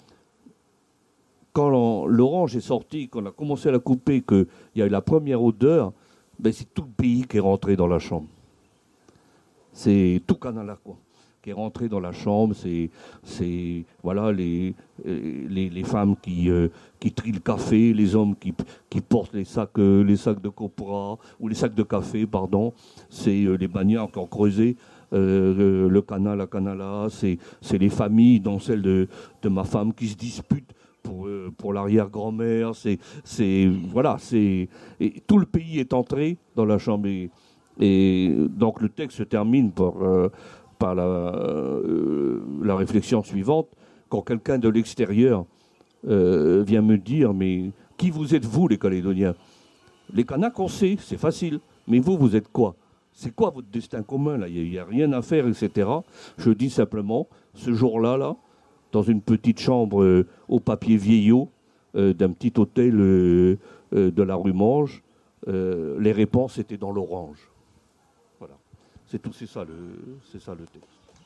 quand l'on, l'orange est sortie, qu'on a commencé à la couper, qu'il y a eu la première odeur, ben, c'est tout le pays qui est rentré dans la chambre. C'est tout Canala, quoi, qui est rentré dans la chambre. C'est, c'est voilà, les, les, les femmes qui, euh, qui trient le café, les hommes qui, qui portent les sacs, euh, les sacs de copra, ou les sacs de café, pardon. C'est euh, les bagnards qui ont creusé euh, le canal à Canala. C'est, c'est les familles, dont celle de, de ma femme, qui se disputent pour, euh, pour l'arrière-grand-mère. C'est, c'est, voilà, c'est, et tout le pays est entré dans la chambre. Et, et donc le texte se termine par... Euh, par la, euh, la réflexion suivante, quand quelqu'un de l'extérieur euh, vient me dire, mais qui vous êtes vous, les Calédoniens? Les Kanaks, on sait, c'est facile, mais vous, vous êtes quoi? C'est quoi votre destin commun, là? Il n'y a, a rien à faire, et cetera. Je dis simplement, ce jour-là, là, dans une petite chambre euh, au papier vieillot euh, d'un petit hôtel euh, euh, de la rue Monge, euh, les réponses étaient dans l'orange. C'est tout, c'est ça le, c'est ça le texte.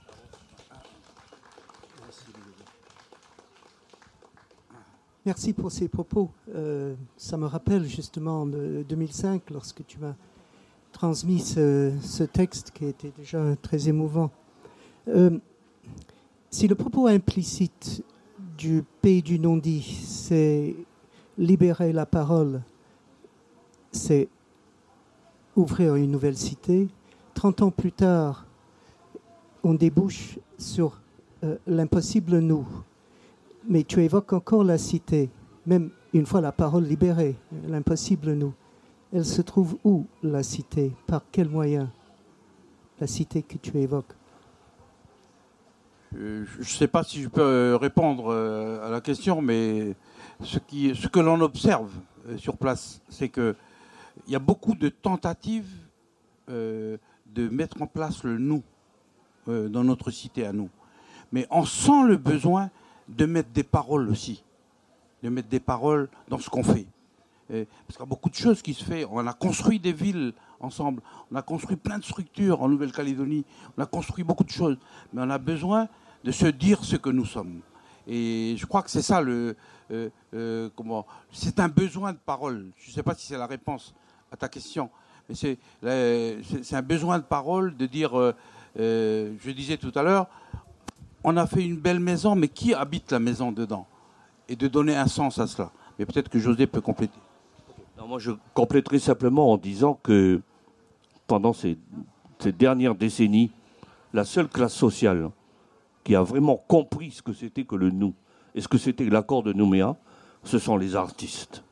Merci pour ces propos. Euh, ça me rappelle justement de deux mille cinq, lorsque tu m'as transmis ce, ce texte qui était déjà très émouvant. Euh, si le propos implicite du pays du non-dit, c'est libérer la parole, c'est ouvrir une nouvelle cité, trente ans plus tard, on débouche sur euh, l'impossible nous. Mais tu évoques encore la cité, même une fois la parole libérée, l'impossible nous. Elle se trouve où, la cité? Par quels moyens? La cité que tu évoques. Je ne sais pas si je peux répondre à la question, mais ce, qui, ce que l'on observe sur place, c'est qu'il y a beaucoup de tentatives euh, de mettre en place le nous euh, dans notre cité à nous. Mais on sent le besoin de mettre des paroles aussi, de mettre des paroles dans ce qu'on fait. Et, parce qu'il y a beaucoup de choses qui se font. On a construit des villes ensemble, on a construit plein de structures en Nouvelle-Calédonie, on a construit beaucoup de choses, mais on a besoin de se dire ce que nous sommes. Et je crois que c'est ça le... Euh, euh, comment, c'est un besoin de parole. Je ne sais pas si c'est la réponse à ta question, mais c'est, c'est un besoin de parole de dire... Euh, euh, je disais tout à l'heure, on a fait une belle maison, mais qui habite la maison dedans? Et de donner un sens à cela. Mais peut-être que José peut compléter. Non, moi, je compléterai simplement en disant que pendant ces, ces dernières décennies, la seule classe sociale qui a vraiment compris ce que c'était que le nous et ce que c'était l'accord de Nouméa, ce sont les artistes.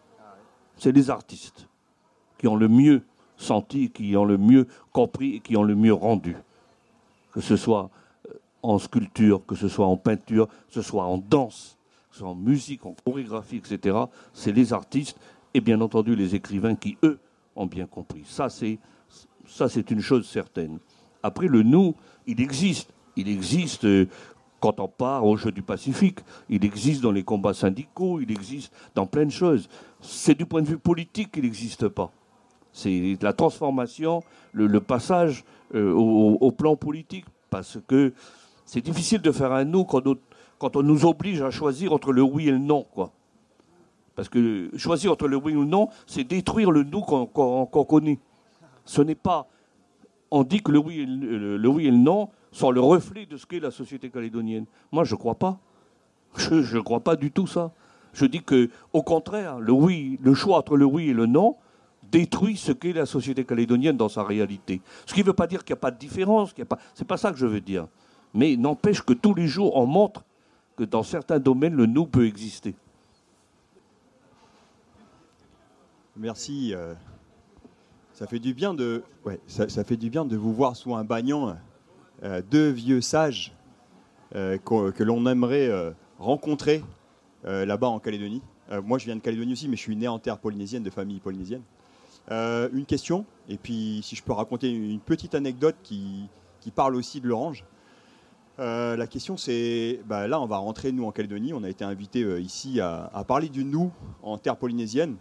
C'est les artistes qui ont le mieux senti, qui ont le mieux compris et qui ont le mieux rendu. Que ce soit en sculpture, que ce soit en peinture, que ce soit en danse, que ce soit en musique, en chorégraphie, et cetera. C'est les artistes et bien entendu les écrivains qui, eux, ont bien compris. Ça, c'est, ça, c'est une chose certaine. Après, le nous, il existe. Il existe euh, quand on part au Jeu du Pacifique, il existe dans les combats syndicaux, il existe dans plein de choses. C'est du point de vue politique qu'il n'existe pas. C'est la transformation, le, le passage euh, au, au plan politique, parce que c'est difficile de faire un nous quand on, quand on nous oblige à choisir entre le oui et le non, quoi. Parce que choisir entre le oui ou le non, c'est détruire le nous qu'on, qu'on, qu'on connaît. Ce n'est pas... On dit que le oui et le, le, oui et le non sont le reflet de ce qu'est la société calédonienne. Moi, je ne crois pas. Je ne crois pas du tout ça. Je dis que, au contraire, le oui, le choix entre le oui et le non détruit ce qu'est la société calédonienne dans sa réalité. Ce qui ne veut pas dire qu'il n'y a pas de différence. Ce n'est pas, pas ça que je veux dire. Mais n'empêche que tous les jours, on montre que dans certains domaines, le nous peut exister. Merci. Euh, ça fait du bien de, ouais, ça, ça fait du bien de vous voir sous un banyan, euh, deux vieux sages euh, que l'on aimerait euh, rencontrer euh, là-bas en Calédonie. Euh, moi, je viens de Calédonie aussi, mais je suis né en terre polynésienne, de famille polynésienne. Euh, une question, et puis si je peux raconter une petite anecdote qui, qui parle aussi de l'orange. Euh, la question, c'est, bah, là, on va rentrer, nous, en Calédonie. On a été invités euh, ici à, à parler du nous en terre polynésienne.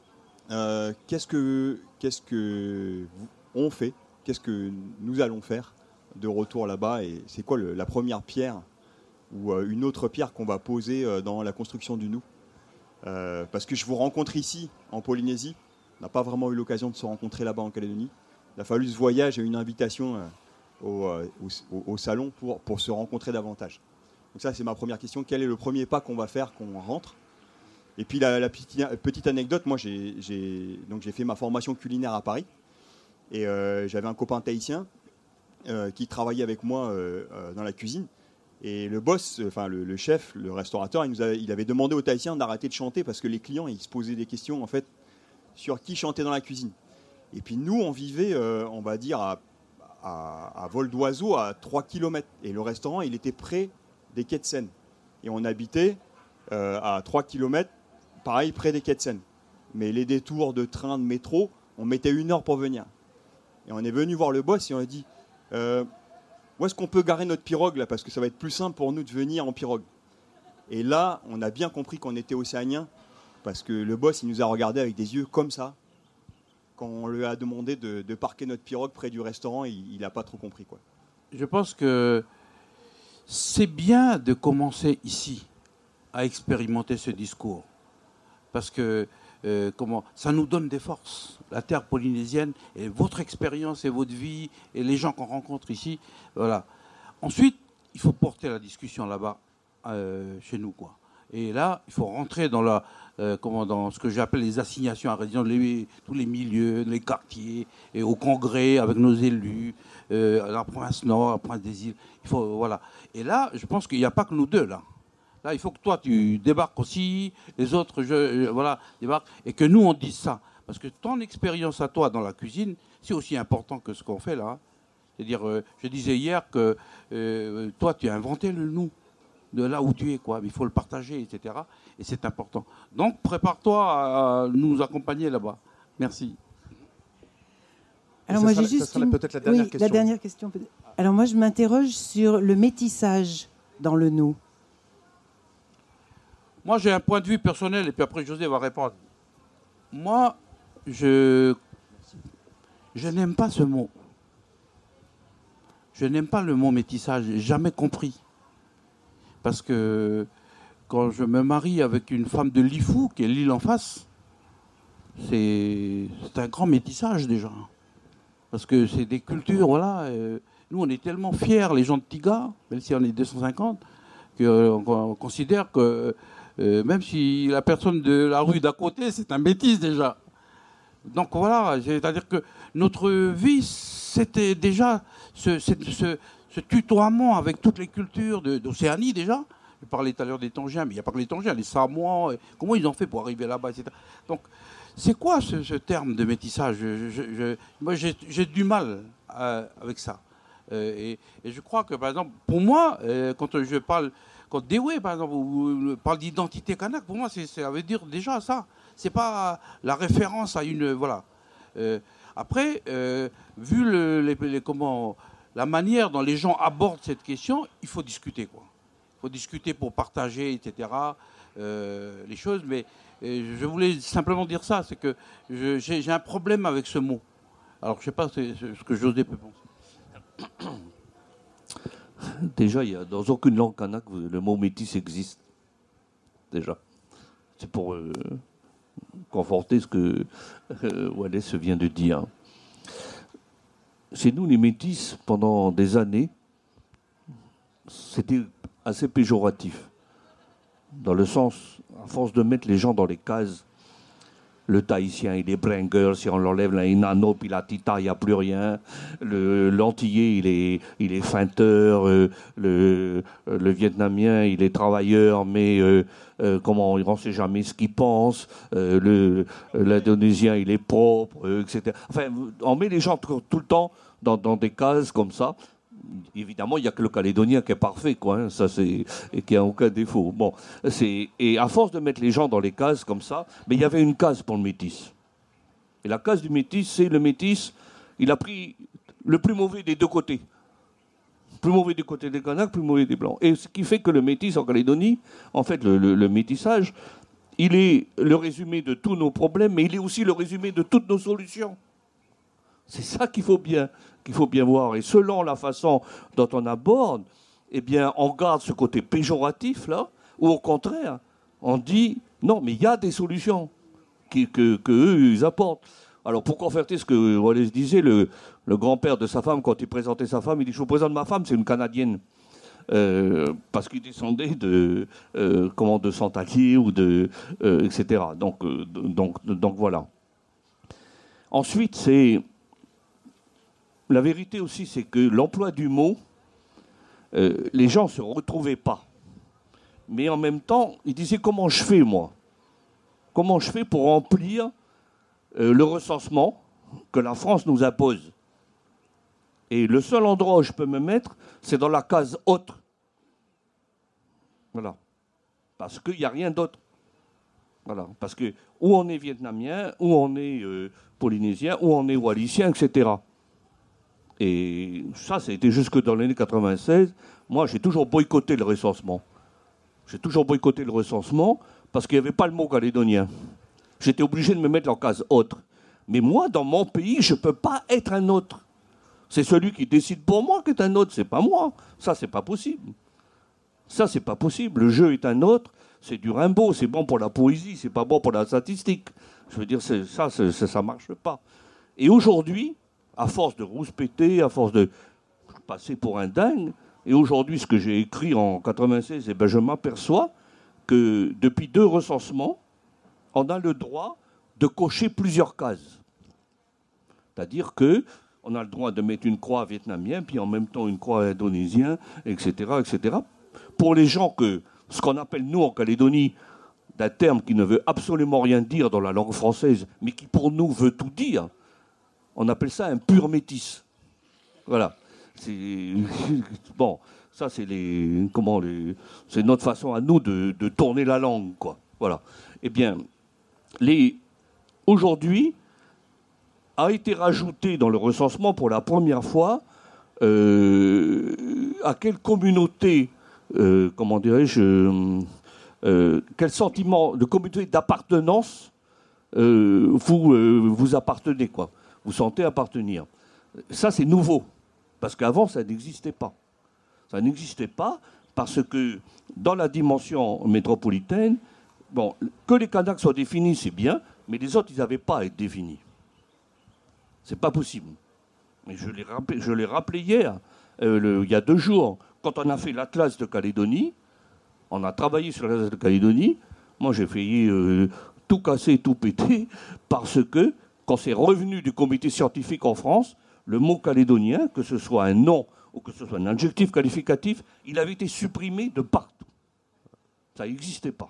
Euh, qu'est-ce que, qu'est-ce que on fait? Qu'est-ce que nous allons faire de retour là-bas? Et c'est quoi le, la première pierre ou euh, une autre pierre qu'on va poser euh, dans la construction du nous? euh, Parce que je vous rencontre ici, en Polynésie. On n'a pas vraiment eu l'occasion de se rencontrer là-bas en Calédonie. Il a fallu ce voyage et une invitation euh, au, euh, au, au salon pour, pour se rencontrer davantage. Donc ça, c'est ma première question. Quel est le premier pas qu'on va faire quand on rentre? Et puis la, la petite, petite anecdote, moi j'ai, j'ai, donc j'ai fait ma formation culinaire à Paris et euh, j'avais un copain tahitien euh, qui travaillait avec moi euh, euh, dans la cuisine. Et le boss, enfin le, le chef, le restaurateur, il, nous avait, il avait demandé aux Tahitiens d'arrêter de chanter parce que les clients ils se posaient des questions en fait sur qui chantait dans la cuisine. Et puis nous on vivait, euh, on va dire à, à, à vol d'oiseau à trois kilomètres et le restaurant il était près des quais de Seine et on habitait euh, à trois kilomètres. Pareil, près des quais de Seine. Mais les détours de train, de métro, on mettait une heure pour venir. Et on est venu voir le boss et on a dit euh, où est-ce qu'on peut garer notre pirogue là? Parce que ça va être plus simple pour nous de venir en pirogue. Et là, on a bien compris qu'on était océanien parce que le boss, il nous a regardé avec des yeux comme ça. Quand on lui a demandé de, de parquer notre pirogue près du restaurant, il n'a pas trop compris, quoi. Je pense que c'est bien de commencer ici à expérimenter ce discours. Parce que euh, comment, ça nous donne des forces. La terre polynésienne, et votre expérience et votre vie, et les gens qu'on rencontre ici. Voilà. Ensuite, il faut porter la discussion là-bas, euh, chez nous, quoi. Et là, il faut rentrer dans, la, euh, comment, dans ce que j'appelle les assignations à résidence, les, tous les milieux, les quartiers, et au congrès avec nos élus, euh, à la province Nord, à la province des îles. Il faut, voilà. Et là, je pense qu'il n'y a pas que nous deux, là. Là, il faut que toi, tu débarques aussi, les autres, je, je, voilà, débarquent, et que nous, on dise ça. Parce que ton expérience à toi dans la cuisine, c'est aussi important que ce qu'on fait là. C'est-à-dire, euh, je disais hier que euh, toi, tu as inventé le nous de là où tu es, quoi. Il faut le partager, et cetera. Et c'est important. Donc, prépare-toi à nous accompagner là-bas. Merci. Alors moi, sera, j'ai juste ça sera une... peut-être la dernière oui, question. La dernière question. Alors moi, je m'interroge sur le métissage dans le nous. Moi, j'ai un point de vue personnel, et puis après, José va répondre. Moi, je, je n'aime pas ce mot. Je n'aime pas le mot métissage. J'ai jamais compris. Parce que quand je me marie avec une femme de Lifou, qui est l'île en face, c'est, c'est un grand métissage déjà. Parce que c'est des cultures, voilà. Euh, nous, on est tellement fiers, les gens de Tiga, même si on est deux cent cinquante, qu'on on considère que euh, même si la personne de la rue d'à côté, c'est un métis déjà. Donc voilà, c'est-à-dire que notre vie, c'était déjà ce, ce, ce, ce tutoiement avec toutes les cultures de, d'Océanie déjà. Je parlais tout à l'heure des Tongiens, mais il n'y a pas que les Tongiens, les Samoans. Comment ils ont fait pour arriver là-bas, et cetera. Donc, c'est quoi ce, ce terme de métissage? je, je, je, Moi, j'ai, j'ai du mal euh, avec ça. Euh, et, et je crois que, par exemple, pour moi, euh, quand je parle, quand Dewey, par exemple, ou, ou, parle d'identité kanak, pour moi, c'est, ça veut dire déjà ça. C'est pas la référence à une, voilà. Euh, après, euh, vu le, les, les, comment, la manière dont les gens abordent cette question, il faut discuter, quoi. Il faut discuter pour partager, et cetera. Euh, les choses, mais euh, je voulais simplement dire ça, c'est que je, j'ai, j'ai un problème avec ce mot. Alors, je ne sais pas c'est, c'est ce que José peut penser. Déjà, il y a, dans aucune langue kanak, le mot métis existe. Déjà. C'est pour euh, conforter ce que euh, Wallace vient de dire. Chez nous, les métis, pendant des années, c'était assez péjoratif. Dans le sens, à force de mettre les gens dans les cases, le Tahitien, il est bringueur, si on l'enlève la Inano, puis la Tita, il n'y a plus rien. Le, l'Antillais, il est, il est feinteur. Euh, le, le Vietnamien, il est travailleur, mais euh, euh, comment, on ne sait jamais ce qu'il pense. Euh, le, L'Indonésien, il est propre, euh, et cetera. Enfin, on met les gens tout, tout le temps dans, dans des cases comme ça. Évidemment, il n'y a que le Calédonien qui est parfait, quoi, hein, ça c'est, et qui n'a aucun défaut. Bon, c'est, et à force de mettre les gens dans les cases comme ça, mais il y avait une case pour le métis. Et la case du métis, c'est le métis, il a pris le plus mauvais des deux côtés. Plus mauvais du côté des Kanaks, plus mauvais des Blancs. Et ce qui fait que le métis en Calédonie, en fait, le, le, le métissage, il est le résumé de tous nos problèmes, mais il est aussi le résumé de toutes nos solutions. C'est ça qu'il faut bien, qu'il faut bien voir. Et selon la façon dont on aborde, eh bien, on garde ce côté péjoratif, là, ou au contraire, on dit, non, mais il y a des solutions qui, que, que eux, ils apportent. Alors, pour conforter ce que Wallace disait, le, le grand-père de sa femme, quand il présentait sa femme, il dit, je vous présente ma femme, c'est une Canadienne. Euh, parce qu'il descendait de, euh, comment, de Santalier, ou de, euh, et cetera. Donc, euh, donc, donc, voilà. Ensuite, c'est... La vérité aussi, c'est que l'emploi du mot, euh, les gens ne se retrouvaient pas. Mais en même temps, ils disaient, comment je fais, moi? Comment je fais pour remplir euh, le recensement que la France nous impose? Et le seul endroit où je peux me mettre, c'est dans la case autre. Voilà. Parce qu'il n'y a rien d'autre. Voilà. Parce que où on est vietnamien, où on est euh, polynésien, où on est wallisien, et cetera. Et ça, ça a été jusque dans l'année quatre-vingt-seize. Moi, j'ai toujours boycotté le recensement. J'ai toujours boycotté le recensement parce qu'il n'y avait pas le mot calédonien. J'étais obligé de me mettre en case autre. Mais moi, dans mon pays, je ne peux pas être un autre. C'est celui qui décide pour moi qui est un autre, c'est pas moi. Ça, c'est pas possible. Ça, c'est pas possible. Le jeu est un autre, c'est du Rimbaud, c'est bon pour la poésie, c'est pas bon pour la statistique. Je veux dire, c'est, ça, c'est, ça marche pas. Et aujourd'hui, à force de rouspéter, à force de passer pour un dingue, et aujourd'hui, ce que j'ai écrit en quatre-vingt-seize, eh ben, je m'aperçois que depuis deux recensements, on a le droit de cocher plusieurs cases. C'est-à-dire que on a le droit de mettre une croix vietnamien, puis en même temps une croix indonésien, et cetera, et cetera. Pour les gens que, ce qu'on appelle nous en Calédonie, d'un terme qui ne veut absolument rien dire dans la langue française, mais qui pour nous veut tout dire, on appelle ça un pur métis. Voilà. C'est... Bon, ça c'est les... Comment les... C'est notre façon à nous de, de tourner la langue, quoi. Voilà. Eh bien, les... aujourd'hui, a été rajouté dans le recensement pour la première fois euh, à quelle communauté, euh, comment dirais-je, euh, euh, quel sentiment de communauté d'appartenance euh, vous, euh, vous appartenez, quoi. Vous sentez appartenir. Ça, c'est nouveau, parce qu'avant, ça n'existait pas. Ça n'existait pas parce que dans la dimension métropolitaine, bon, que les Kanaks soient définis, c'est bien, mais les autres, ils n'avaient pas à être définis. C'est pas possible. Mais je l'ai rappelé, je l'ai rappelé hier, euh, le, il y a deux jours, quand on a fait l'Atlas de Calédonie, on a travaillé sur l'Atlas de Calédonie, moi j'ai failli euh, tout casser, tout péter, parce que quand c'est revenu du comité scientifique en France, le mot calédonien, que ce soit un nom ou que ce soit un adjectif qualificatif, il avait été supprimé de partout. Ça n'existait pas.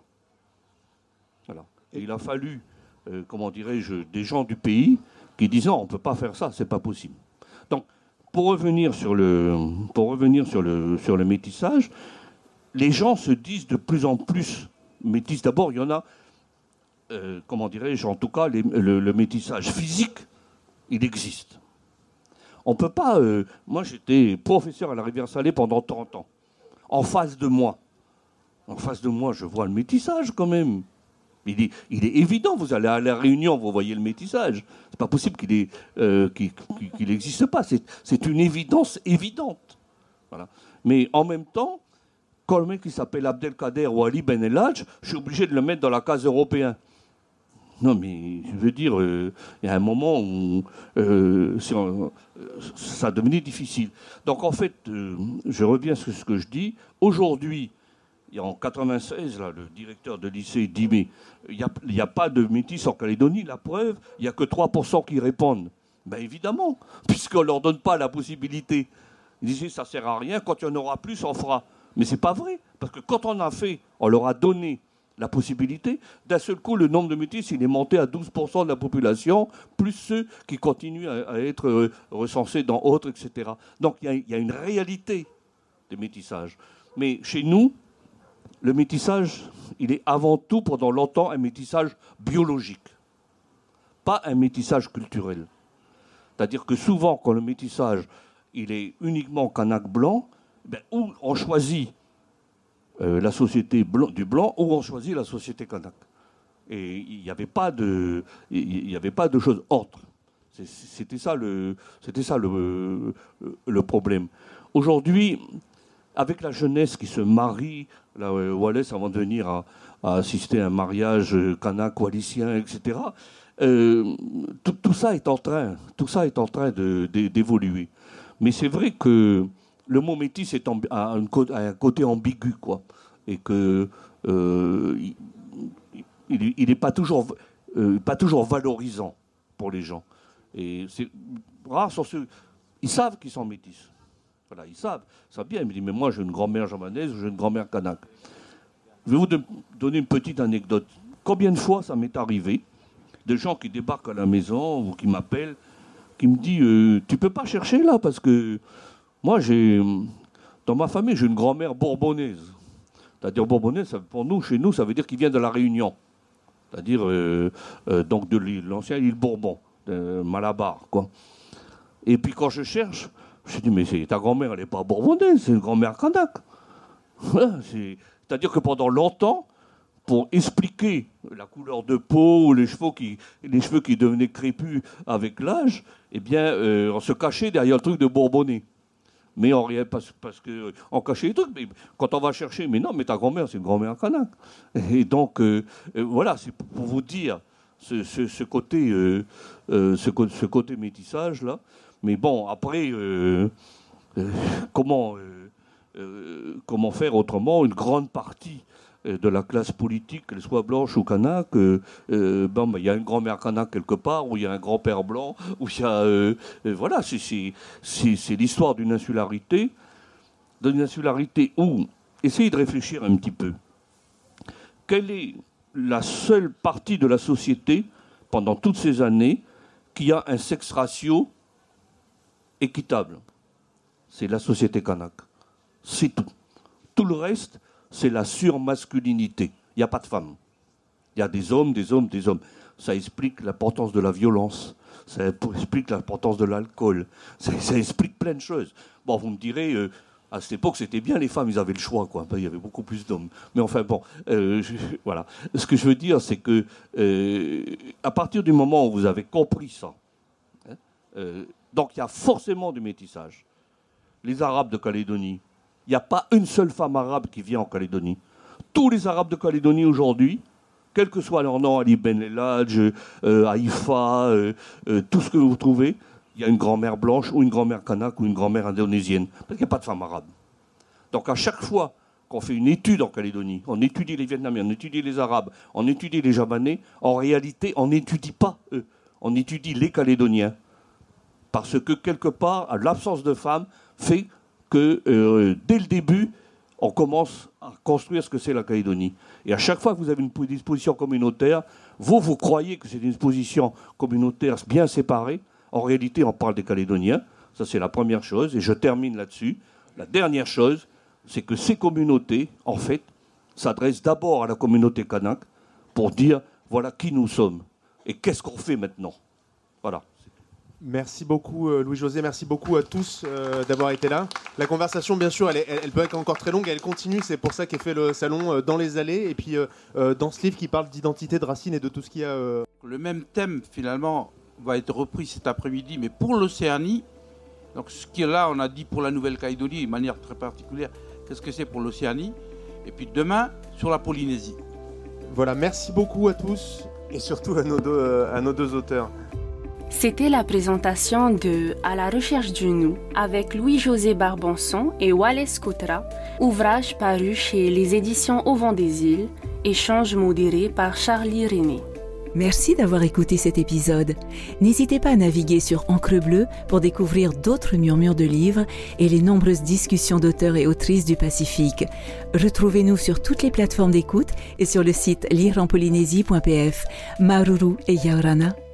Voilà. Et il a fallu, euh, comment dirais-je, des gens du pays qui disent non, on ne peut pas faire ça, c'est pas possible. Donc, pour revenir sur le, pour revenir sur le, sur le métissage, les gens se disent de plus en plus métis. D'abord, il y en a, euh, comment dirais-je, en tout cas, les, le, le métissage physique, il existe. On ne peut pas... Euh, moi, j'étais professeur à la Rivière-Salée pendant trente ans. En face de moi, en face de moi, je vois le métissage quand même. Il est, il est évident, vous allez à la Réunion, vous voyez le métissage. C'est pas possible qu'il n'existe euh, qu'il, qu'il n'existe pas. C'est, c'est une évidence évidente. Voilà. Mais en même temps, quand le mec qui s'appelle Abdelkader ou Ali Ben El Hadj, je suis obligé de le mettre dans la case européen. Non, mais je veux dire, euh, il y a un moment où euh, on, ça devenait difficile. Donc en fait, euh, je reviens sur ce que je dis. Aujourd'hui, en quatre-vingt-seize, là, le directeur de lycée dit mais il n'y a, a pas de métis en Calédonie. La preuve, il n'y a que trois pour cent qui répondent. Ben évidemment, puisqu'on ne leur donne pas la possibilité. Ils disaient ça ne sert à rien, quand il y en aura plus, on fera. Mais ce n'est pas vrai, parce que quand on a fait, on leur a donné la possibilité, d'un seul coup, le nombre de métis, il est monté à douze pour cent de la population, plus ceux qui continuent à, à être recensés dans autres, et cetera. Donc il y, y a une réalité des métissages. Mais chez nous, le métissage, il est avant tout, pendant longtemps, un métissage biologique, pas un métissage culturel. C'est-à-dire que souvent, quand le métissage, il est uniquement kanak blanc, ben, ou on choisit euh, la société blanc, du blanc, ou on choisit la société kanak. Et il n'y avait pas de, il y avait pas de choses autres. C'était ça le, c'était ça le, le problème. Aujourd'hui, avec la jeunesse qui se marie, là, Wallace, avant de venir à, à assister à un mariage kanak, wallisien, et cetera, euh, tout, tout ça est en train, tout ça est en train de, de, d'évoluer. Mais c'est vrai que le mot métis est en, a, une, a un côté ambigu, quoi, et que euh, il n'est pas toujours, euh, pas toujours valorisant pour les gens. Et c'est rare sur ceux, ils savent qu'ils sont métis. Voilà, ils savent, ils savent bien. Ils me disent, mais moi, j'ai une grand-mère germanaise ou j'ai une grand-mère kanak. Je vais vous de, donner une petite anecdote. Combien de fois ça m'est arrivé de gens qui débarquent à la maison ou qui m'appellent, qui me disent, euh, tu peux pas chercher là, parce que moi, j'ai, dans ma famille, j'ai une grand-mère bourbonnaise. C'est-à-dire bourbonnaise, pour nous, chez nous, ça veut dire qu'il vient de la Réunion. C'est-à-dire, euh, euh, donc de l'île, l'ancienne île Bourbon, de Malabar, quoi. Et puis quand je cherche, je dis, mais c'est, ta grand-mère, elle n'est pas bourbonnaise, c'est une grand-mère kanak. c'est, c'est-à-dire que pendant longtemps, pour expliquer la couleur de peau, les cheveux qui, les cheveux qui devenaient crépus avec l'âge, eh bien, euh, on se cachait derrière le truc de bourbonnais. Mais en réalité, parce, parce qu'on cachait les trucs, mais quand on va chercher, mais non, mais ta grand-mère, c'est une grand-mère kanak. Et donc, euh, euh, voilà, c'est pour vous dire ce, ce, ce côté, euh, euh, ce, ce côté métissage-là. Mais bon, après, euh, euh, comment, euh, euh, comment faire autrement? Une grande partie de la classe politique, qu'elle soit blanche ou kanak, euh, euh, bon, ben, y a une grand-mère kanak quelque part, ou il y a un grand-père blanc, ou il y a... Euh, euh, voilà, c'est, c'est, c'est, c'est l'histoire d'une insularité, d'une insularité où, essayez de réfléchir un petit peu, quel est la seule partie de la société, pendant toutes ces années, qui a un sexe ratio équitable. C'est la société kanak. C'est tout. Tout le reste, c'est la surmasculinité. Il n'y a pas de femmes. Il y a des hommes, des hommes, des hommes. Ça explique l'importance de la violence. Ça explique l'importance de l'alcool. Ça, ça explique plein de choses. Bon, vous me direz, euh, à cette époque, c'était bien les femmes, ils avaient le choix, quoi. Il y avait beaucoup plus d'hommes. Mais enfin, bon, euh, je, voilà. Ce que je veux dire, c'est que euh, à partir du moment où vous avez compris ça, hein, euh, donc il y a forcément du métissage. Les Arabes de Calédonie, il n'y a pas une seule femme arabe qui vient en Calédonie. Tous les Arabes de Calédonie aujourd'hui, quel que soit leur nom, Ali Ben Eladj, euh, Haïfa, euh, euh, tout ce que vous trouvez, il y a une grand-mère blanche ou une grand-mère kanak ou une grand-mère indonésienne. Parce qu'il n'y a pas de femme arabe. Donc à chaque fois qu'on fait une étude en Calédonie, on étudie les Vietnamiens, on étudie les Arabes, on étudie les Javanais, en réalité, on n'étudie pas eux. On étudie les Calédoniens. Parce que quelque part, l'absence de femmes fait que euh, dès le début, on commence à construire ce que c'est la Calédonie. Et à chaque fois que vous avez une disposition communautaire, vous, vous croyez que c'est une disposition communautaire bien séparée. En réalité, on parle des Calédoniens. Ça, c'est la première chose. Et je termine là-dessus. La dernière chose, c'est que ces communautés, en fait, s'adressent d'abord à la communauté kanak pour dire, voilà qui nous sommes. Et qu'est-ce qu'on fait maintenant ? Voilà. Merci beaucoup euh, Louis-José, merci beaucoup à tous euh, d'avoir été là. La conversation, bien sûr, elle, est, elle, elle peut être encore très longue, elle continue, c'est pour ça qu'est fait le salon euh, dans les allées, et puis euh, euh, dans ce livre qui parle d'identité, de racines et de tout ce qu'il y a... Euh... Le même thème, finalement, va être repris cet après-midi, mais pour l'Océanie, donc ce qui est là, on a dit pour la Nouvelle-Calédonie, de manière très particulière, qu'est-ce que c'est pour l'Océanie, et puis demain, sur la Polynésie. Voilà, merci beaucoup à tous, et surtout à nos deux, euh, à nos deux auteurs. C'était la présentation de À la recherche du nous avec Louis-José Barbanson et Wallace Koutra, ouvrage paru chez les éditions Au Vent des Îles, échange modéré par Charlie René. Merci d'avoir écouté cet épisode. N'hésitez pas à naviguer sur Encre Bleue pour découvrir d'autres murmures de livres et les nombreuses discussions d'auteurs et autrices du Pacifique. Retrouvez-nous sur toutes les plateformes d'écoute et sur le site lire en polynésie point p f. Maruru et Yaorana.